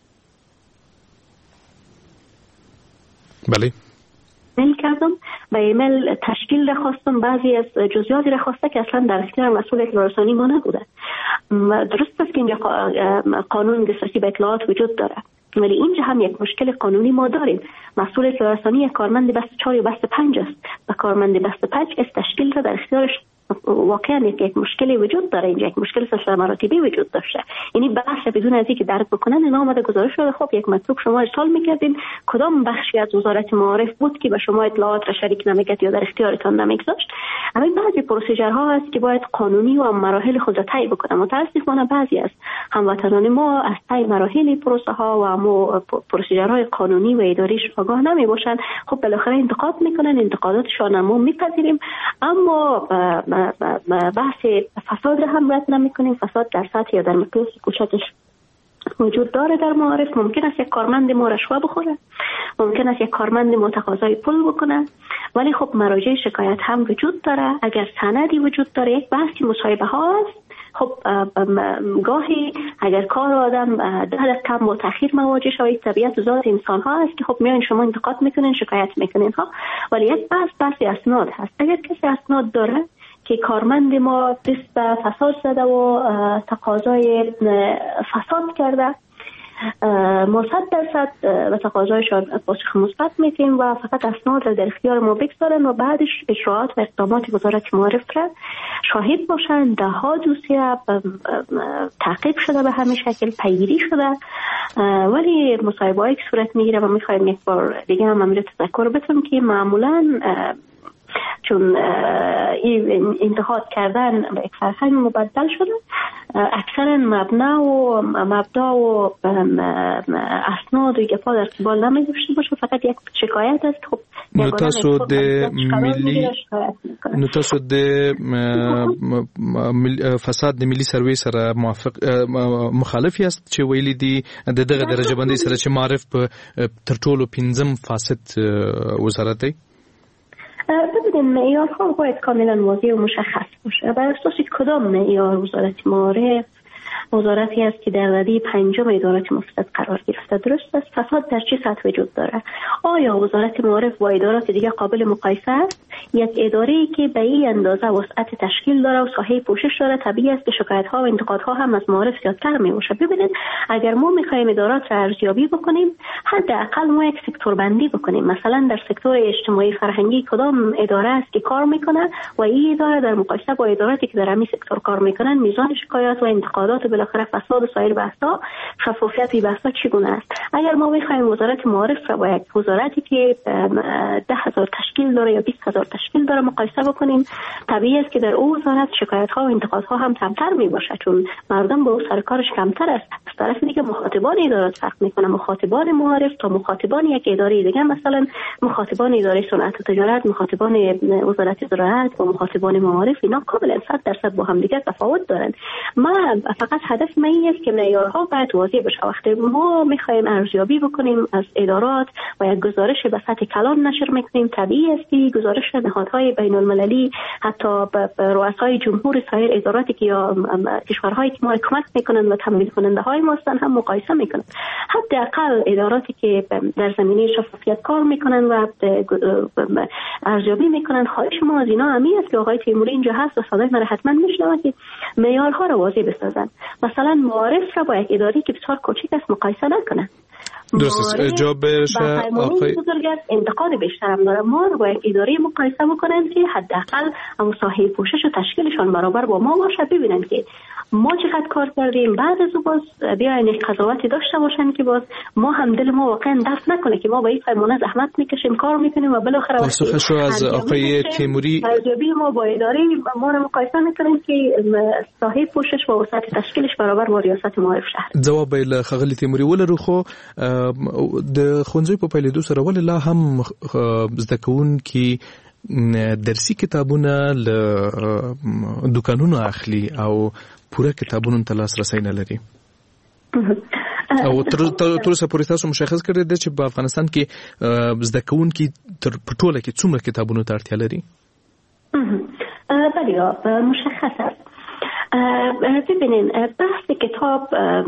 بله میل کردم به ایمیل تشکیل را خواستم، بعضی از جزئیاتی را خواسته که اصلا در اختیار مسئول اطلاع رسانی ما نبوده. درست است که اینجا قانون دسترسی به اطلاعات وجود داره، ولی اینجا هم یک مشکل قانونی ما داریم. مسئول اطلاع رسانی یک کارمند بست 4 یا بست 5 است و کارمند بست 5 از تشکیل را در اختیارش واقعا یک مشکلی وجود داره. اینجا یک مشکل سلسله مراتبی وجود داشته. یعنی بحث بدون از اینکه درک بکنن اینا آمده گزارش شده، خب یک مطلوب شما ارسال میکردین، کدام بخشی از وزارت معارف بود که به شما اطلاعات را شریک نمیکرد یا در اختیارتان نمیگذاشت؟ اما بعضی پروسیجرها هست که باید قانونی و مراحل خود را طی بکنن. متاسفانه بعضی از هموطنان ما از طی مراحل پروسه ها و اما پروسیجرهای قانونی و اداریش آگاه نمی باشن. خب بالاخره انتقاد میکنن، انتقاداتشان ما میپذیریم، اما بحث فساد را هم رد نمی‌کنیم. فساد در سطح یا در مقیاس کوچکش وجود داره در معارف. ممکن است یک کارمند ما رشوه بخوره، ممکن است یک کارمند ما تقاضای پول بکنه، ولی خب مراجع شکایت هم وجود داره. اگر سندی وجود داره، یک بحثی مصاحبه ها است. خب گاهی اگر کار آدم 10 دقیقه کم و تأخیر مواجه شود، طبیعت و ذات انسان ها است که خب میان شما انتقاد میکنین، شکایت میکنین ها. ولی یک بحث اسناد هست. اگر کسی اسناد داره که کارمند ما دست به فساد زده و تقاضای فساد کرده، ما 100% به تقاضایشان پاسخ مثبت میدیم و فقط اسناد را در اختیار ما بگذارن و بعدش اجراءات و اقدامات وزارت معارف را شاهد باشن. ده ها دوسیه تعقیب شده به همین شکل، پیگیری شده، ولی مصاحبه‌ای که صورت میگیره و میخوایم یک بار دیگه هم امیر تذکر بدم که معمولاً چون این انتقاد کردن به یک فرهنگ مبدل شده، اکثرا مبدا و اسناد و گپا در قبال نمی‌داشته باشه، فقط یک شکایت است. خب نتاسو د فساد د ملي سروې سره مخالف است چې ویلي دي د دغه درجه بندي سره چې معرف تر ټولو 5م فاسد وزارت دی. ببینید معیارها باید کاملا واضح و مشخص باشه. بر اساس کدام معیار وزارت معارف وزارتی است که در رده 5 ادارات مفسد قرار گرفته؟ درست است. فساد در چه سطح وجود داره؟ آیا وزارت معارف با ادارات دیگه قابل مقایسه است؟ یک اداره‌ای که به این اندازه وسعت تشکیل داره و ساحه پوشش داره، طبیعی است که شکایت‌ها و انتقادها هم از معارف زیادتر می‌باشه. ببینید اگر ما می‌خوایم ادارات را ارزیابی بکنیم، حداقل ما یک سکتور بندی بکنیم. مثلا در سکتور اجتماعی فرهنگی کدام اداره است که کار می‌کنه و این اداره در مقایسه با اداراتی که در همین سکتور کار می‌کنن میزان شکایات و انتقادات و بالاخره فساد و سایر بحث‌ها، شفافیت این بحث‌ها چگونه است؟ اگر ما بخوایم وزارت معارف را با یک وزارتی که 10,000 تشکیل داره یا 20,000 تشکیل داره مقایسه بکنیم، طبیعی است که در اون وزارت شکایت‌ها و انتقادها هم کمتر میباشه، چون مردم با اون سر کارش کمتر است. از طرف دیگه مخاطبان ادارات فرق میکنه. مخاطبان معارف تا مخاطبان یک اداره دیگه، مثلا مخاطبان اداره صنعت و تجارت، مخاطبان وزارت زراعت و مخاطبان معارف، اینا کاملا 100% با هم دیگه تفاوت دارن. ما فقط هدف ما این است که معیارها باید واضح بشه. وقتی ما میخوایم ارزیابی بکنیم از ادارات و یک گزارش به سطح کلان نشر میکنیم، طبیعی است که گزارش نهادهای بین المللی، حتی رؤسای جمهور سایر اداراتی که یا کشورهایی که ما کمک میکنن و تمویل کننده های ما هستن هم مقایسه میکنن. حداقل اداراتی که در زمینه شفافیت کار میکنن و ارزیابی میکنن، خواهش ما از اینا همین است که آقای تیموری اینجا هست و صدای من حتما میشنوه که معیارها رو واضح بسازن. مثلا معارف را با یک اداری که بسیار کوچک است مقایسه نکنه. درست است. جواب آقای انتقاد بیشتر هم داره. ما رو با یک اداره مقایسه بکنن که حداقل هم ساحه پوشش و تشکیلشان برابر با ما باشه، ببینن که ما چقدر کار کردیم، بعد از اون باز بیاین قضاوتی داشته باشن که باز ما هم دل ما واقعا دست نکنه که ما با این فرمانه زحمت میکشیم، کار میکنیم و بالاخره پاسخش رو از آقای تیموری ارزیابی ما با اداره ما رو مقایسه میکنیم که ساحه پوشش و وسعت تشکیلش برابر با ریاست معارف شهر. جواب له خغلی تیموری ولرو خو د خونځي په پیلېدو سره ولې لا هم زده کوونکي درسي کتابونه له دوکانونو اخلي او پوره کتابونو ته لاسرسی نه لري؟ او تر اوسه پورې تاسو مشخص کړی دی چې په افغانستان کې زده کوونکي تر ټوله کې څومره کتابونو ته اړتیا لري؟ بله مشخص است. ببینین بحث کتاب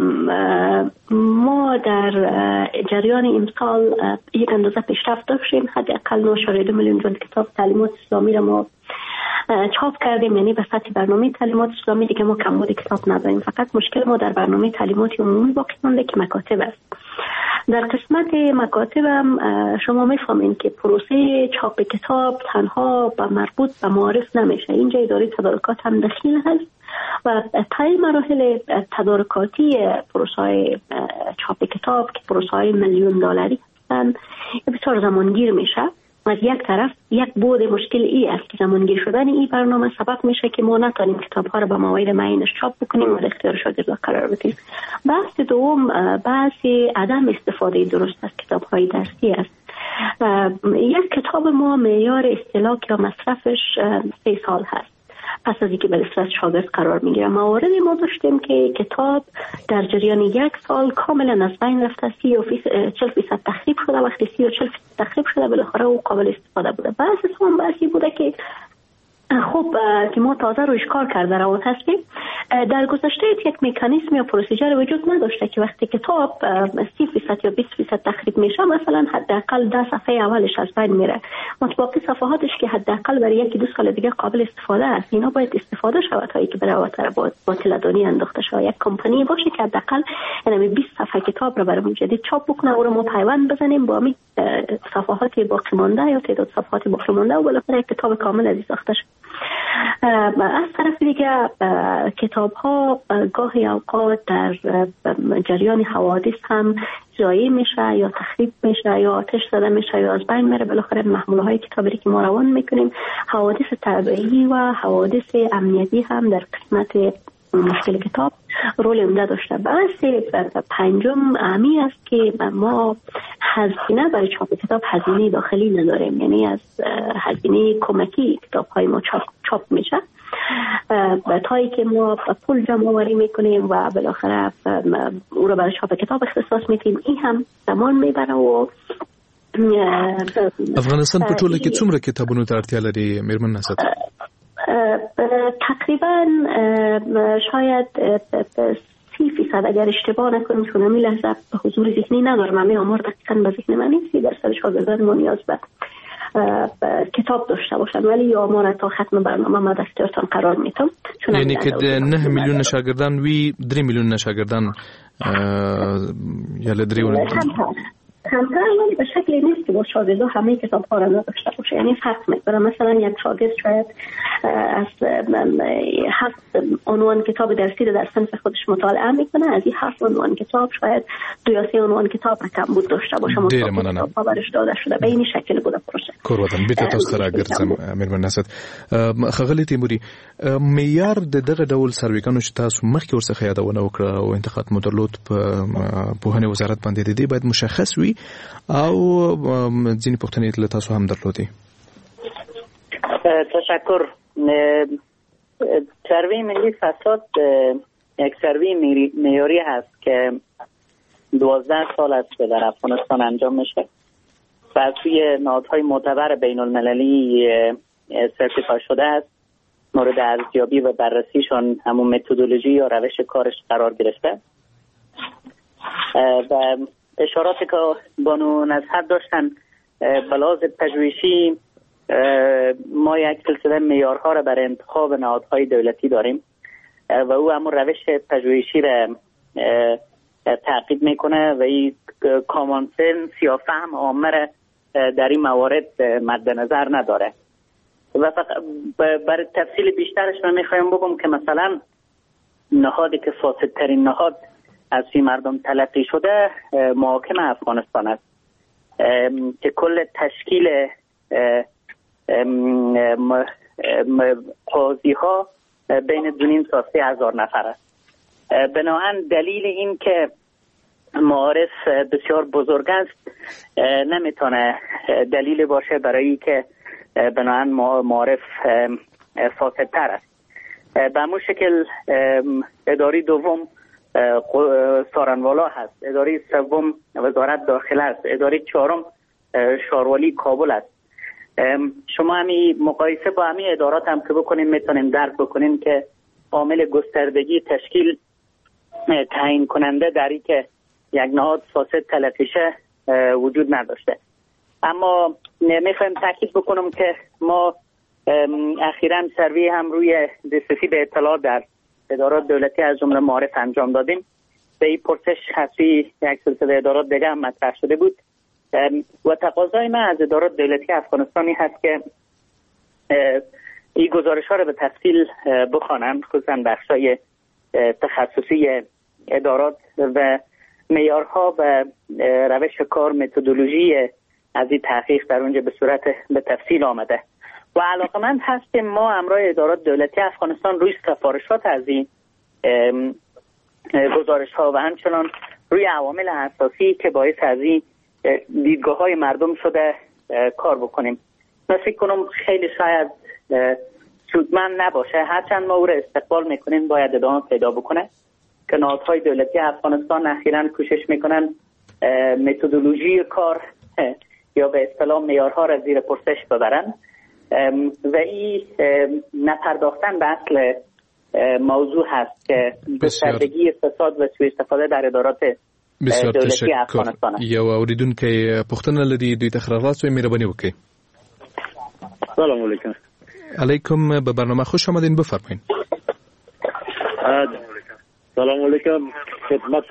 ما در جریان امسال یک اندازه پیشرفت داشتیم. حداقل 9.2 میلیون جلد کتاب تعلیمات اسلامی را ما چاپ کردیم، یعنی به سطح برنامه تعلیمات اسلامی دیگه ما کمبود کتاب نداریم. فقط مشکل ما در برنامه تعلیمات عمومی باقی مونده که مکاتب است. در قسمت مکاتب هم شما میفهمین که پروسه چاپ کتاب تنها با مربوط به معارف نمیشه. اینجا اداره تدارکات هم دخیل هست و طی مراحل تدارکاتی پروسه چاپ کتاب که پروسه میلیون دلاری هستن بسیار زمانگیر میشه. از یک طرف یک بود مشکل ای است که زمانگیر شدن این برنامه سبب میشه که ما نتونیم کتاب‌ها رو به موعد معینش چاپ بکنیم و در اختیار شاگردان قرار بدیم. بحث دوم بحث عدم استفاده درست از کتاب‌های درسی است. یک کتاب ما معیار استهلاک یا مصرفش 3 سال هست. پس از اینکه به دسترس شاگرد قرار میگیره. مواردی ما داشتیم که کتاب در جریان 1 سال کاملا از بین رفته، 40% تخریب شده. وقتی 30 و 40% تخریب شده بالاخره او قابل استفاده بوده. بحثی بوده که خب که ما تازه روش کار کرده روات هستیم در گذشته یک مکانیزم یا پروسیجر وجود نداشته که وقتی کتاب 30% یا 20% تخریب میشه مثلا حداقل 10 صفحه اولش از بین میره، متباقی صفحاتش که حداقل برای یکی دو سال دیگه قابل استفاده است، اینا باید استفاده شود تا اینکه برای باطل‌دانی انداخته شود. یک کمپانی باشه که حداقل یعنی 20 صفحه کتاب رو برای جدید چاپ بکنه، او رو ما پیوند بزنیم با همین صفحات باقی مانده یا تعداد صفحات باقی مانده و بالاخره یک کتاب کامل از ساخته شد. از طرف دیگه کتاب ها گاهی اوقات در جریان حوادث هم ضایع میشه یا تخریب میشه یا آتش زده میشه یا از بین میره. بالاخره محموله های کتابی که ما روان میکنیم حوادث طبیعی و حوادث امنیتی هم در قسمت مشکل کتاب رول عمده داشته. بحث پنجم امی است که ما هزینه برای چاپ کتاب هزینه داخلی نداریم، یعنی از هزینه کمکی کتاب های ما چاپ میشه تایی که ما پول جمع آوری میکنیم و بالاخره او رو برای چاپ کتاب اختصاص میدیم. این هم زمان میبره و افغانستان په ټوله کې څومره کتابونو ته اړتیا لري میرمن نصرت؟ تقریبا شاید 30% اگر اشتباه نکنم، چون همی لحظه به حضور ذهنی ندارم، همی آمار دقیقا به ذهن من نیست، 30% شاگردان ما نیاز به کتاب داشته باشن، ولی آمار تا ختم برنامه ما دستورتان قرار میتم. یعنی که 9 میلیون شاگردان وی 3 میلیون شاگردان یا لدریون کمتر، ولی به شکلی نیست که با شاگردها همه کتاب ها را نداشته باشه. یعنی فرق میکنه، مثلا یک شاگرد شاید از 7 عنوان کتاب درسی در صنف خودش مطالعه میکنه، از این 7 عنوان کتاب شاید 2 یا 3 عنوان کتاب کم بود داشته باشه، مطالعه ها برش داده شده. به این شکل بوده پروسه. کوروتن بیت تاسو سره ګرځم میرمن نصرت. خغلی تیموري معیار د دغه ډول سرویګانو چې تاسو مخکې ورڅخه یادونه وکړه او انتقاد مو درلود په پوهنې وزارت باندې د دې باید مشخص وي او ځینې پوښتنې له تاسو هم درلودې. تشکر. سروی ملی فساد یک سروی معیاری هست که 12 سال است که در افغانستان انجام میشه و از سوی نهادهای معتبر بین المللی سرتیفای شده است. مورد ارزیابی و بررسیشون همون متدولوژی یا روش کارش قرار گرفته و اشاراتی که بانو نصرت داشتن به لحاظ پژوهشی ما یک سلسله معیارها را برای انتخاب نهادهای دولتی داریم و او همون روش پژوهشی را تعقیب میکنه و این کامن سنس یا فهم عامه را در این موارد مد نظر نداره. و برای تفصیل بیشترش من میخوایم بگم که مثلا نهادی که فاسدترین نهاد از این مردم تلقی شده محاکم افغانستان است که کل تشکیل قاضی ها بین 2.5 تا 3,000 نفر است. بنابراین دلیل این که معارف بسیار بزرگ است نمیتونه دلیل باشه برای که بنابراین معارف فاسدتر است. به همون شکل اداری دوم سارنوالا هست، اداری سوم وزارت داخله است، اداری چهارم شاروالی کابل است. شما همی مقایسه با همی ادارات هم که بکنیم میتونیم درک بکنیم که عامل گستردگی تشکیل تعیین کننده در این که یک نهاد فاسد تلقیشه وجود نداشته. اما میخوایم تاکید بکنم که ما اخیراً سروی هم روی دسترسی به اطلاع در ادارات دولتی از جمله معارف انجام دادیم. به این پرسش حسی یک سلسله ادارات دیگه هم مطرح شده بود و تقاضای من از ادارات دولتی افغانستانی هست که این گزارش ها رو به تفصیل بخوانند، خصوصا بخشای تخصصی ادارات و معیارها و روش کار متدولوژی از این تحقیق در اونجا به صورت به تفصیل آمده و علاقمند هستیم ما همراه ادارات دولتی افغانستان روی سفارشات از این گزارش ها و همچنان روی عوامل اساسی که باعث از این دیدگاه های مردم شده کار بکنیم. من فکر کنم خیلی شاید سودمند نباشه، هرچند ما او را استقبال میکنیم باید ادامه پیدا بکنه که نهادهای دولتی افغانستان اخیراً کوشش میکنن متدولوژی کار یا به اصطلاح معیارها را زیر پرسش ببرن و این نپرداختن به اصل موضوع هست که گستردگی اقتصاد و سوء استفاده در ادارات دولتی افغانستان است. یو اوریدونکو پوښتنه لري دوی تخرارات سوی مهرباني وکړي. سلام علیکم. علیکم، به برنامه خوش آمدین، بفرمایید. سلام علیکم خدمت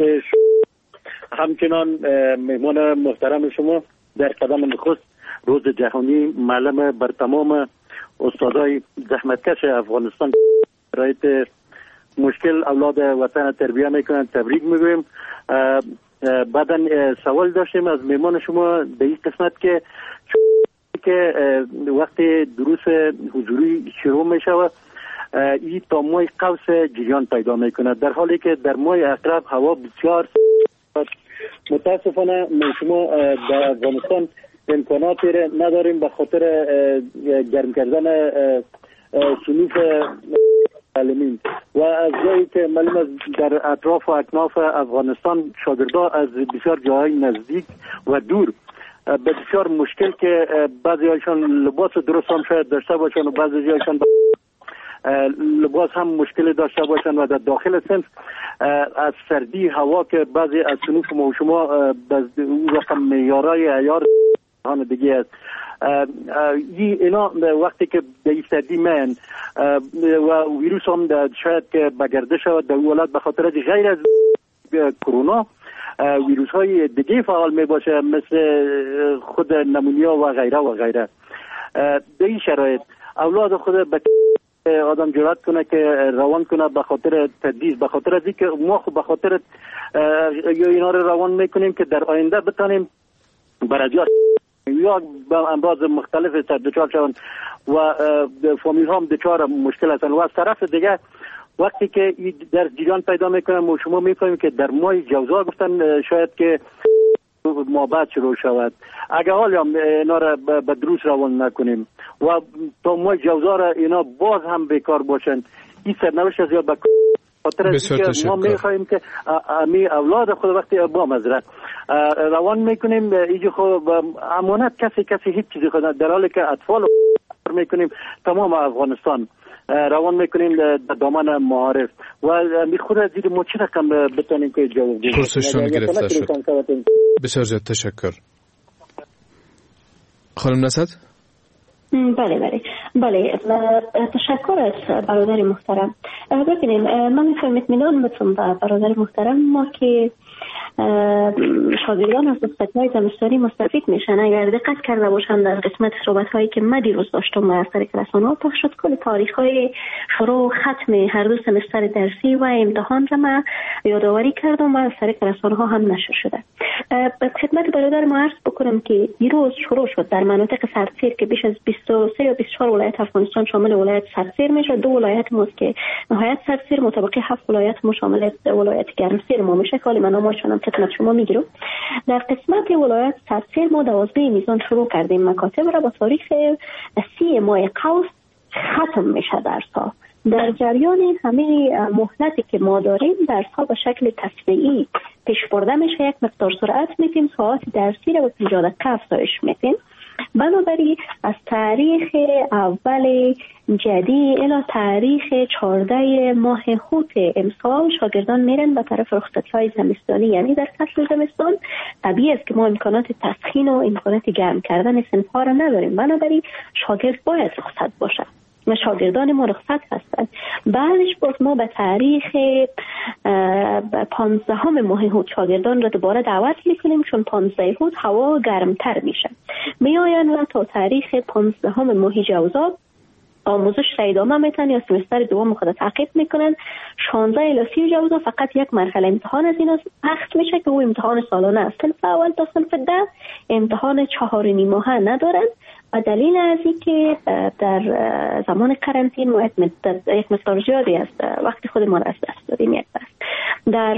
همچنان مهمان محترم شما در قدم نخست روز جهانی معلم بر تمام استادای زحمتکش افغانستان برای مشکل اولاد وطن تربیت میکنن تبریک میگویم. بعدا سوال داشتیم از مهمان شما به این قسمت که وقتی دروس حضوری شروع میشود این تا ماه قوس جریان پیدا میکنه، در حالی که در ماه اقرب هوا بسیار متاسفانه شما در افغانستان امکاناتی نداریم به خاطر گرم کردن صنوف تعلیمی و از جایی که معلوم در اطراف و اکناف افغانستان شاگردان از بسیار جاهای نزدیک و دور به بسیار مشکل که بعضی هایشان لباس درست هم شاید داشته باشن و بعضی هایشان لباس هم مشکل داشته باشن و در داخل صنف از سردی هوا که بعضی از صنوف ما و شما اون رقم معیارای عیار دیگه است اینا وقتی که در سردی من و ویروس هم شاید که بگرده شود در ولایت به خاطر غیر از کرونا ویروس های دیگه فعال می باشه مثل خود نمونیا و غیره و غیره. در این شرایط اولاد خود به آدم جرأت کنه که روان کنه به خاطر تدریس، به خاطر از اینکه ما خب به خاطر اینا رو روان میکنیم که در آینده بتانیم برای یا به امراض مختلف دچار شوند و فامیل هم دچار مشکل هستند. و از طرف دیگه وقتی که در جریان پیدا میکنه ما شما میفهمیم که در ماه جوزا گفتن شاید که ما بعد شروع شود. اگه حال هم اینا را به دروس روان نکنیم و تا ماه جوزا را اینا باز هم بیکار باشن، این سرنوشت از یا خاطر اینکه ما میخواهیم که امی اولاد خود وقتی با مزرعه روان میکنیم اینجا خود امانت کسی هیچ چیزی خود در حالی که اطفال میکنیم تمام افغانستان روان میکنیم در دامن معارف و می خود از دید ما چه رقم بتانیم که جواب بدیم. پرسشتان گرفته شد. بسیار زیاد تشکر. خانم نصد؟ بله تشکر از برادر محترم. ببینیم من میخوایم اطمینان بدم به برادر محترم ما که شاگردان از صحبت‌های زمستانی مستفید میشن. اگر دقت کرده باشند در قسمت صحبت‌هایی که من دیروز داشتم و از طریق رسانه‌ها پخش شد کل تاریخ‌های شروع ختم هر دو سمستر درسی و امتحان را من یادآوری کردم و از طریق رسانه‌ها هم نشر شده. خدمت برادر ما عرض بکنم که دیروز شروع شد در مناطق سردسیر که بیش از 23 یا 24 ولایت افغانستان شامل ولایت سردسیر میشه. دو ولایت ماست که نهایت سردسیر مطابق 7 ولایت ما شامل ولایت گرمسیر ما میشه. کالی من نامشون خدمت شما میگیرم. در قسمت ولایت سردسیر ما 12 میزان شروع کردیم. مکاتب را با تاریخ 30 ماه قوس ختم میشه درس‌ها. در جریان همه مهلتی که ما داریم درس‌ها به شکل تصفیه‌ای پیش برده میشه. یک مقدار سرعت میدیم، ساعت درسی را به 50 دقیقه افزایش میدیم. بنابراین از تاریخ اول جدی الی تاریخ 14 ماه هوت امسال شاگردان میرن به طرف رخصتی‌های زمستانی، یعنی در فصل زمستان. طبیعی است که ما امکانات تسخین و امکانات گرم کردن صنف‌ها را نداریم، بنابراین شاگرد باید رخصت باشه و شاگردان ما رخصت هستند. بعدش باز ما به تاریخ 15 ماه هوت شاگردان را دوباره دعوت میکنیم، چون 15 هوت هوا گرمتر میشه. میآیند و تا تاریخ 15 ماه جوزا آموزش را ادامه میتن یا سمستر دوم خود تعقیب میکنن. 16 الی 30 جوزا فقط یک مرحله امتحان از اینا پخش میشه که او امتحان سالانه است. صنف اول تا صنف 10 امتحان 4.5 ماهه ندارن و دلیل از این که در زمان قرنطین ما یک مقدار زیادی است وقتی خود ما را از دست دادیم. یک بس در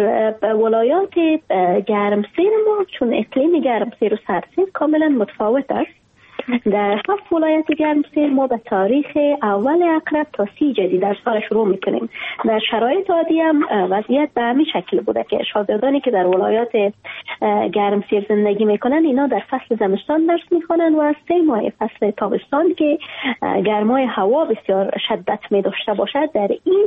ولایات گرمسیر ما چون اقلیم گرمسیر و سردسیر کاملا متفاوت است در 7 ولایت گرمسیر ما به تاریخ اول اقرب تا 30 جدی در سال شروع میکنیم. در شرایط عادی هم وضعیت به همین شکل بوده که شاگردانی که در ولایات گرمسیر زندگی میکنن اینا در فصل زمستان درس میخونن و 3 ماه فصل تابستان که گرمای هوا بسیار شدت می داشته باشد در این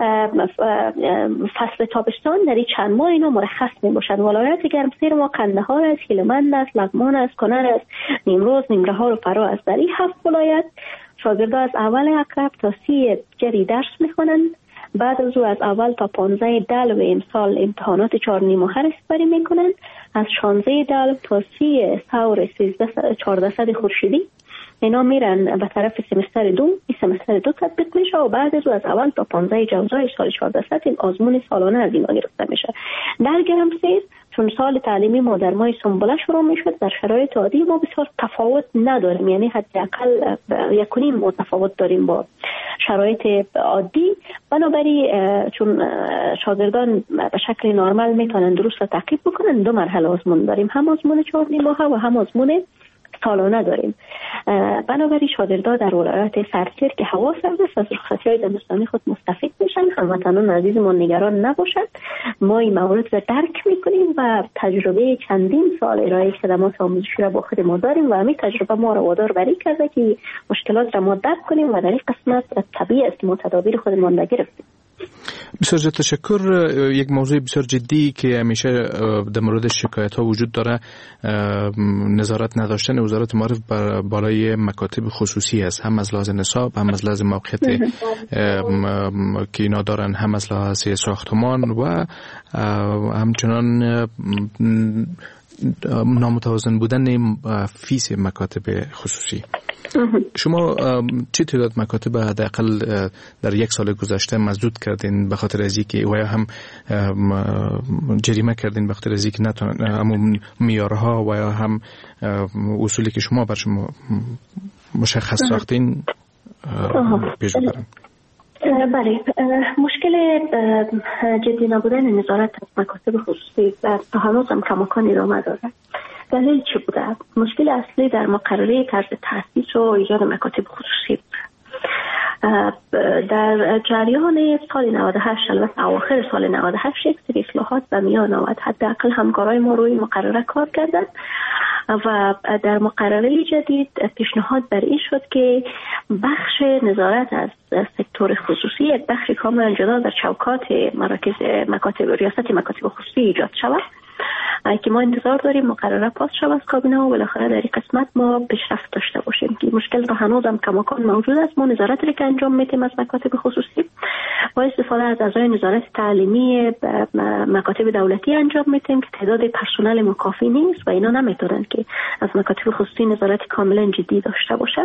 فصل تابستان در این چند ماه اینا مرخص می باشد. ولایت گرمسیر ما قندهار است، هلمند است، لغمان است، کنر است، نیمروز، نیمرهار و فرا است. در این 7 ولایت شاگردان از اول اقرب تا 30 جدی درس میخونند. بعد از اول تا 15 دلو امسال امتحانات 4 نیمه رسیدگی میکنند. از 16 دلو تا 30 ثور 14 خورشیدی اینا میرن به طرف سمستر 2. این سمستر 2 تطبیق میشه و بعد از اول تا 15 جوزای سال 14 این آزمون سالانه از اینا گرفته میشه. در گرمسیر چون سال تعلیمی ما در ماه سنبله شروع میشد، در شرایط عادی ما بسیار تفاوت نداریم، یعنی حداقل 1.5 ماه تفاوت داریم با شرایط عادی. بنابراین چون شاگردان به شکل نرمال میتونن دروس را تعقیب بکنن، 2 مرحله آزمون داریم، هم آزمون 4 نیمه و هم آزمون سالانه داریم. بنابراین شاگردان در ولایات سرسیر که هوا سرد است از رخصتی‌های زمستانی خود مستفید میشن. هموطنان عزیزمان نگران نباشند، ما این مورد را درک میکنیم و تجربه چندین سال ارائه خدمات آموزشی را با خود ما داریم و همین تجربه ما را وادار بر این کرده که مشکلات را ما درک کنیم و در این قسمت طبیعی است ما تدابیر خودمان را گرفتیم. بسیار تشکر. یک موضوع بسیار جدی که همیشه در مورد شکایت ها وجود داره نظارت نداشتن وزارت معارف بر بالای مکاتب خصوصی است، هم از لحاظ نصاب، هم از لحاظ موقعیت که اینا دارن، هم از لحاظ ساختمان و همچنان نامتوازن بودن فیس مکاتب خصوصی. شما چه تعداد مکاتب حداقل در 1 سال گذشته مسدود کردین به خاطر از اینکه و یا هم جریمه کردین به خاطر از اینکه نتونن همون معیارها و یا هم اصولی که شما بر شما مشخص ساختین پیش ببرن؟ بله، مشکل جدی نبودن نظارت از مکاتب خصوصی تا هنوز هم کماکان ادامه داره. دلیل چی بوده؟ مشکل اصلی در مقرره طرز تأسیس و ایجاد مکاتب خصوصی بود. در جریان سال 98 البته اواخر سال 98 یک سری اصلاحات به میان آمد. حداقل همکارای ما روی مقرره کار کردند و در مقرره جدید پیشنهاد بر این شد که بخش نظارت از سکتور خصوصی یک بخش کاملا جدا در چوکات مراکز مکاتب ریاست مکاتب خصوصی ایجاد شود که ما انتظار داریم مقرره پاس شود از کابینه و بالاخره در این قسمت ما پیشرفت داشته باشیم که مشکل تا هنوز هم کماکان موجود است. ما نظارت را که انجام میدیم از مکاتب خصوصی با استفاده از اعضای نظارت تعلیمی مکاتب دولتی انجام میدیم که تعداد پرسنل مکافی نیست و اینا نمیتونن که از مکاتب خصوصی نظارت کاملا جدی داشته باشد.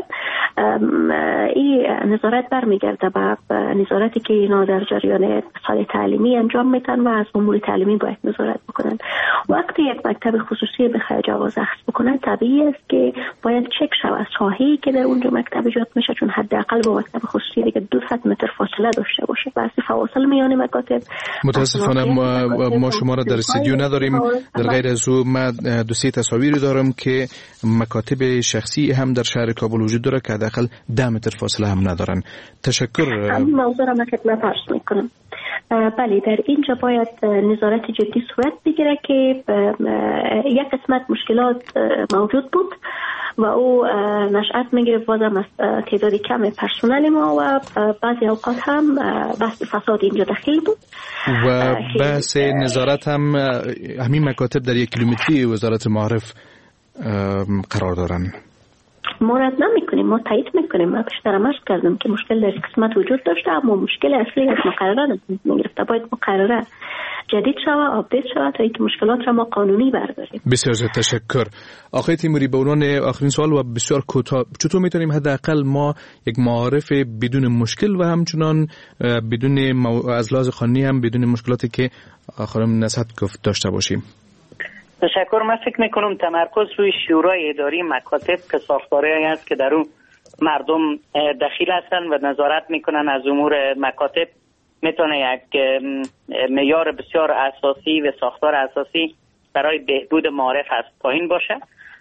این نظارت برمیگرده به نظارتی که اینا در جریان سال تعلیمی انجام میدن و از امور تعلیمی باید نظارت بکنن. وقتی یک مکتب خصوصی بخواد جواز اخذ بکنه طبیعی است که باید چک شود ساحه‌ای که در اونجا مکتب ایجاد میشه، چون حداقل با مکتب خصوصی دیگه 200 متر فاصله داشته باشه. واسه فواصل میان مکاتب متاسفانه ما شما را در استودیو نداریم. در غیر از او من 2-3 تصاویری دارم که مکاتب شخصی هم در شهر کابل وجود داره که حداقل 10 متر فاصله هم ندارن. تشکر. همین موضوع را من خدمت عرض میکنم. بله، در اینجا باید نظارت جدی صورت بگیره که یک قسمت مشکلات موجود بود و او نشأت میگیره بازم از تعداد کم پرسنل ما و بعضی اوقات هم بحث فساد اینجا دخیل بود و بحث نظارت هم همین مکاتب در 1 کیلومتری وزارت معارف قرار دارن. ما رد نمی‌کنیم، ما تایید می‌کنیم. ما بیشتر عرض کردم که مشکل در قسمت وجود داشته، اما مشکل اصلی از مقرره نمی‌گرفته. باید مقرره جدید شود، آپدیت شود تا اینکه مشکلات را ما قانونی برداریم. بسیار تشکر. آقای تیموری، به عنوان آخرین سوال و بسیار کوتاه، چطور می‌تونیم حداقل ما یک معارف بدون مشکل و همچنان بدون از لحاظ قانونی هم بدون مشکلاتی که خانم نصحت گفت داشته باشیم؟ تشکر. من فکر میکنم تمرکز روی شورای اداری مکاتب که ساختاری است که در اون مردم دخیل هستن و نظارت میکنن از امور مکاتب میتونه یک معیار بسیار اساسی و ساختار اساسی برای بهبود معارف هست پایین باشه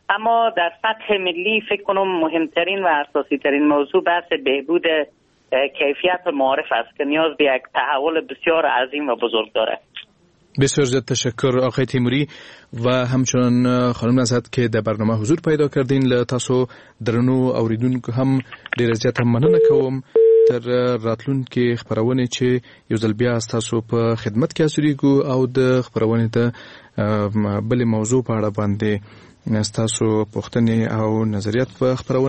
اما در سطح ملی فکر کنم مهمترین و اساسی ترین موضوع بحث بهبود کیفیت معارف است که نیاز به یک تحول بسیار عظیم و بزرگ داره. بسیار زیاد تشکر آقای تیموری و همچنان خانم نزهت که در برنامه حضور پیدا کردین. له تاسو درنو اوریدونکو هم ډیر زیات مننه کوم تر راتلونکي خبرونه چې یو ځل بیا تاسو په خدمت کې اسریږو او د خبرونه ته بل موضوع په اړه باندې تاسو پوښتنې او نظریات په خبرونه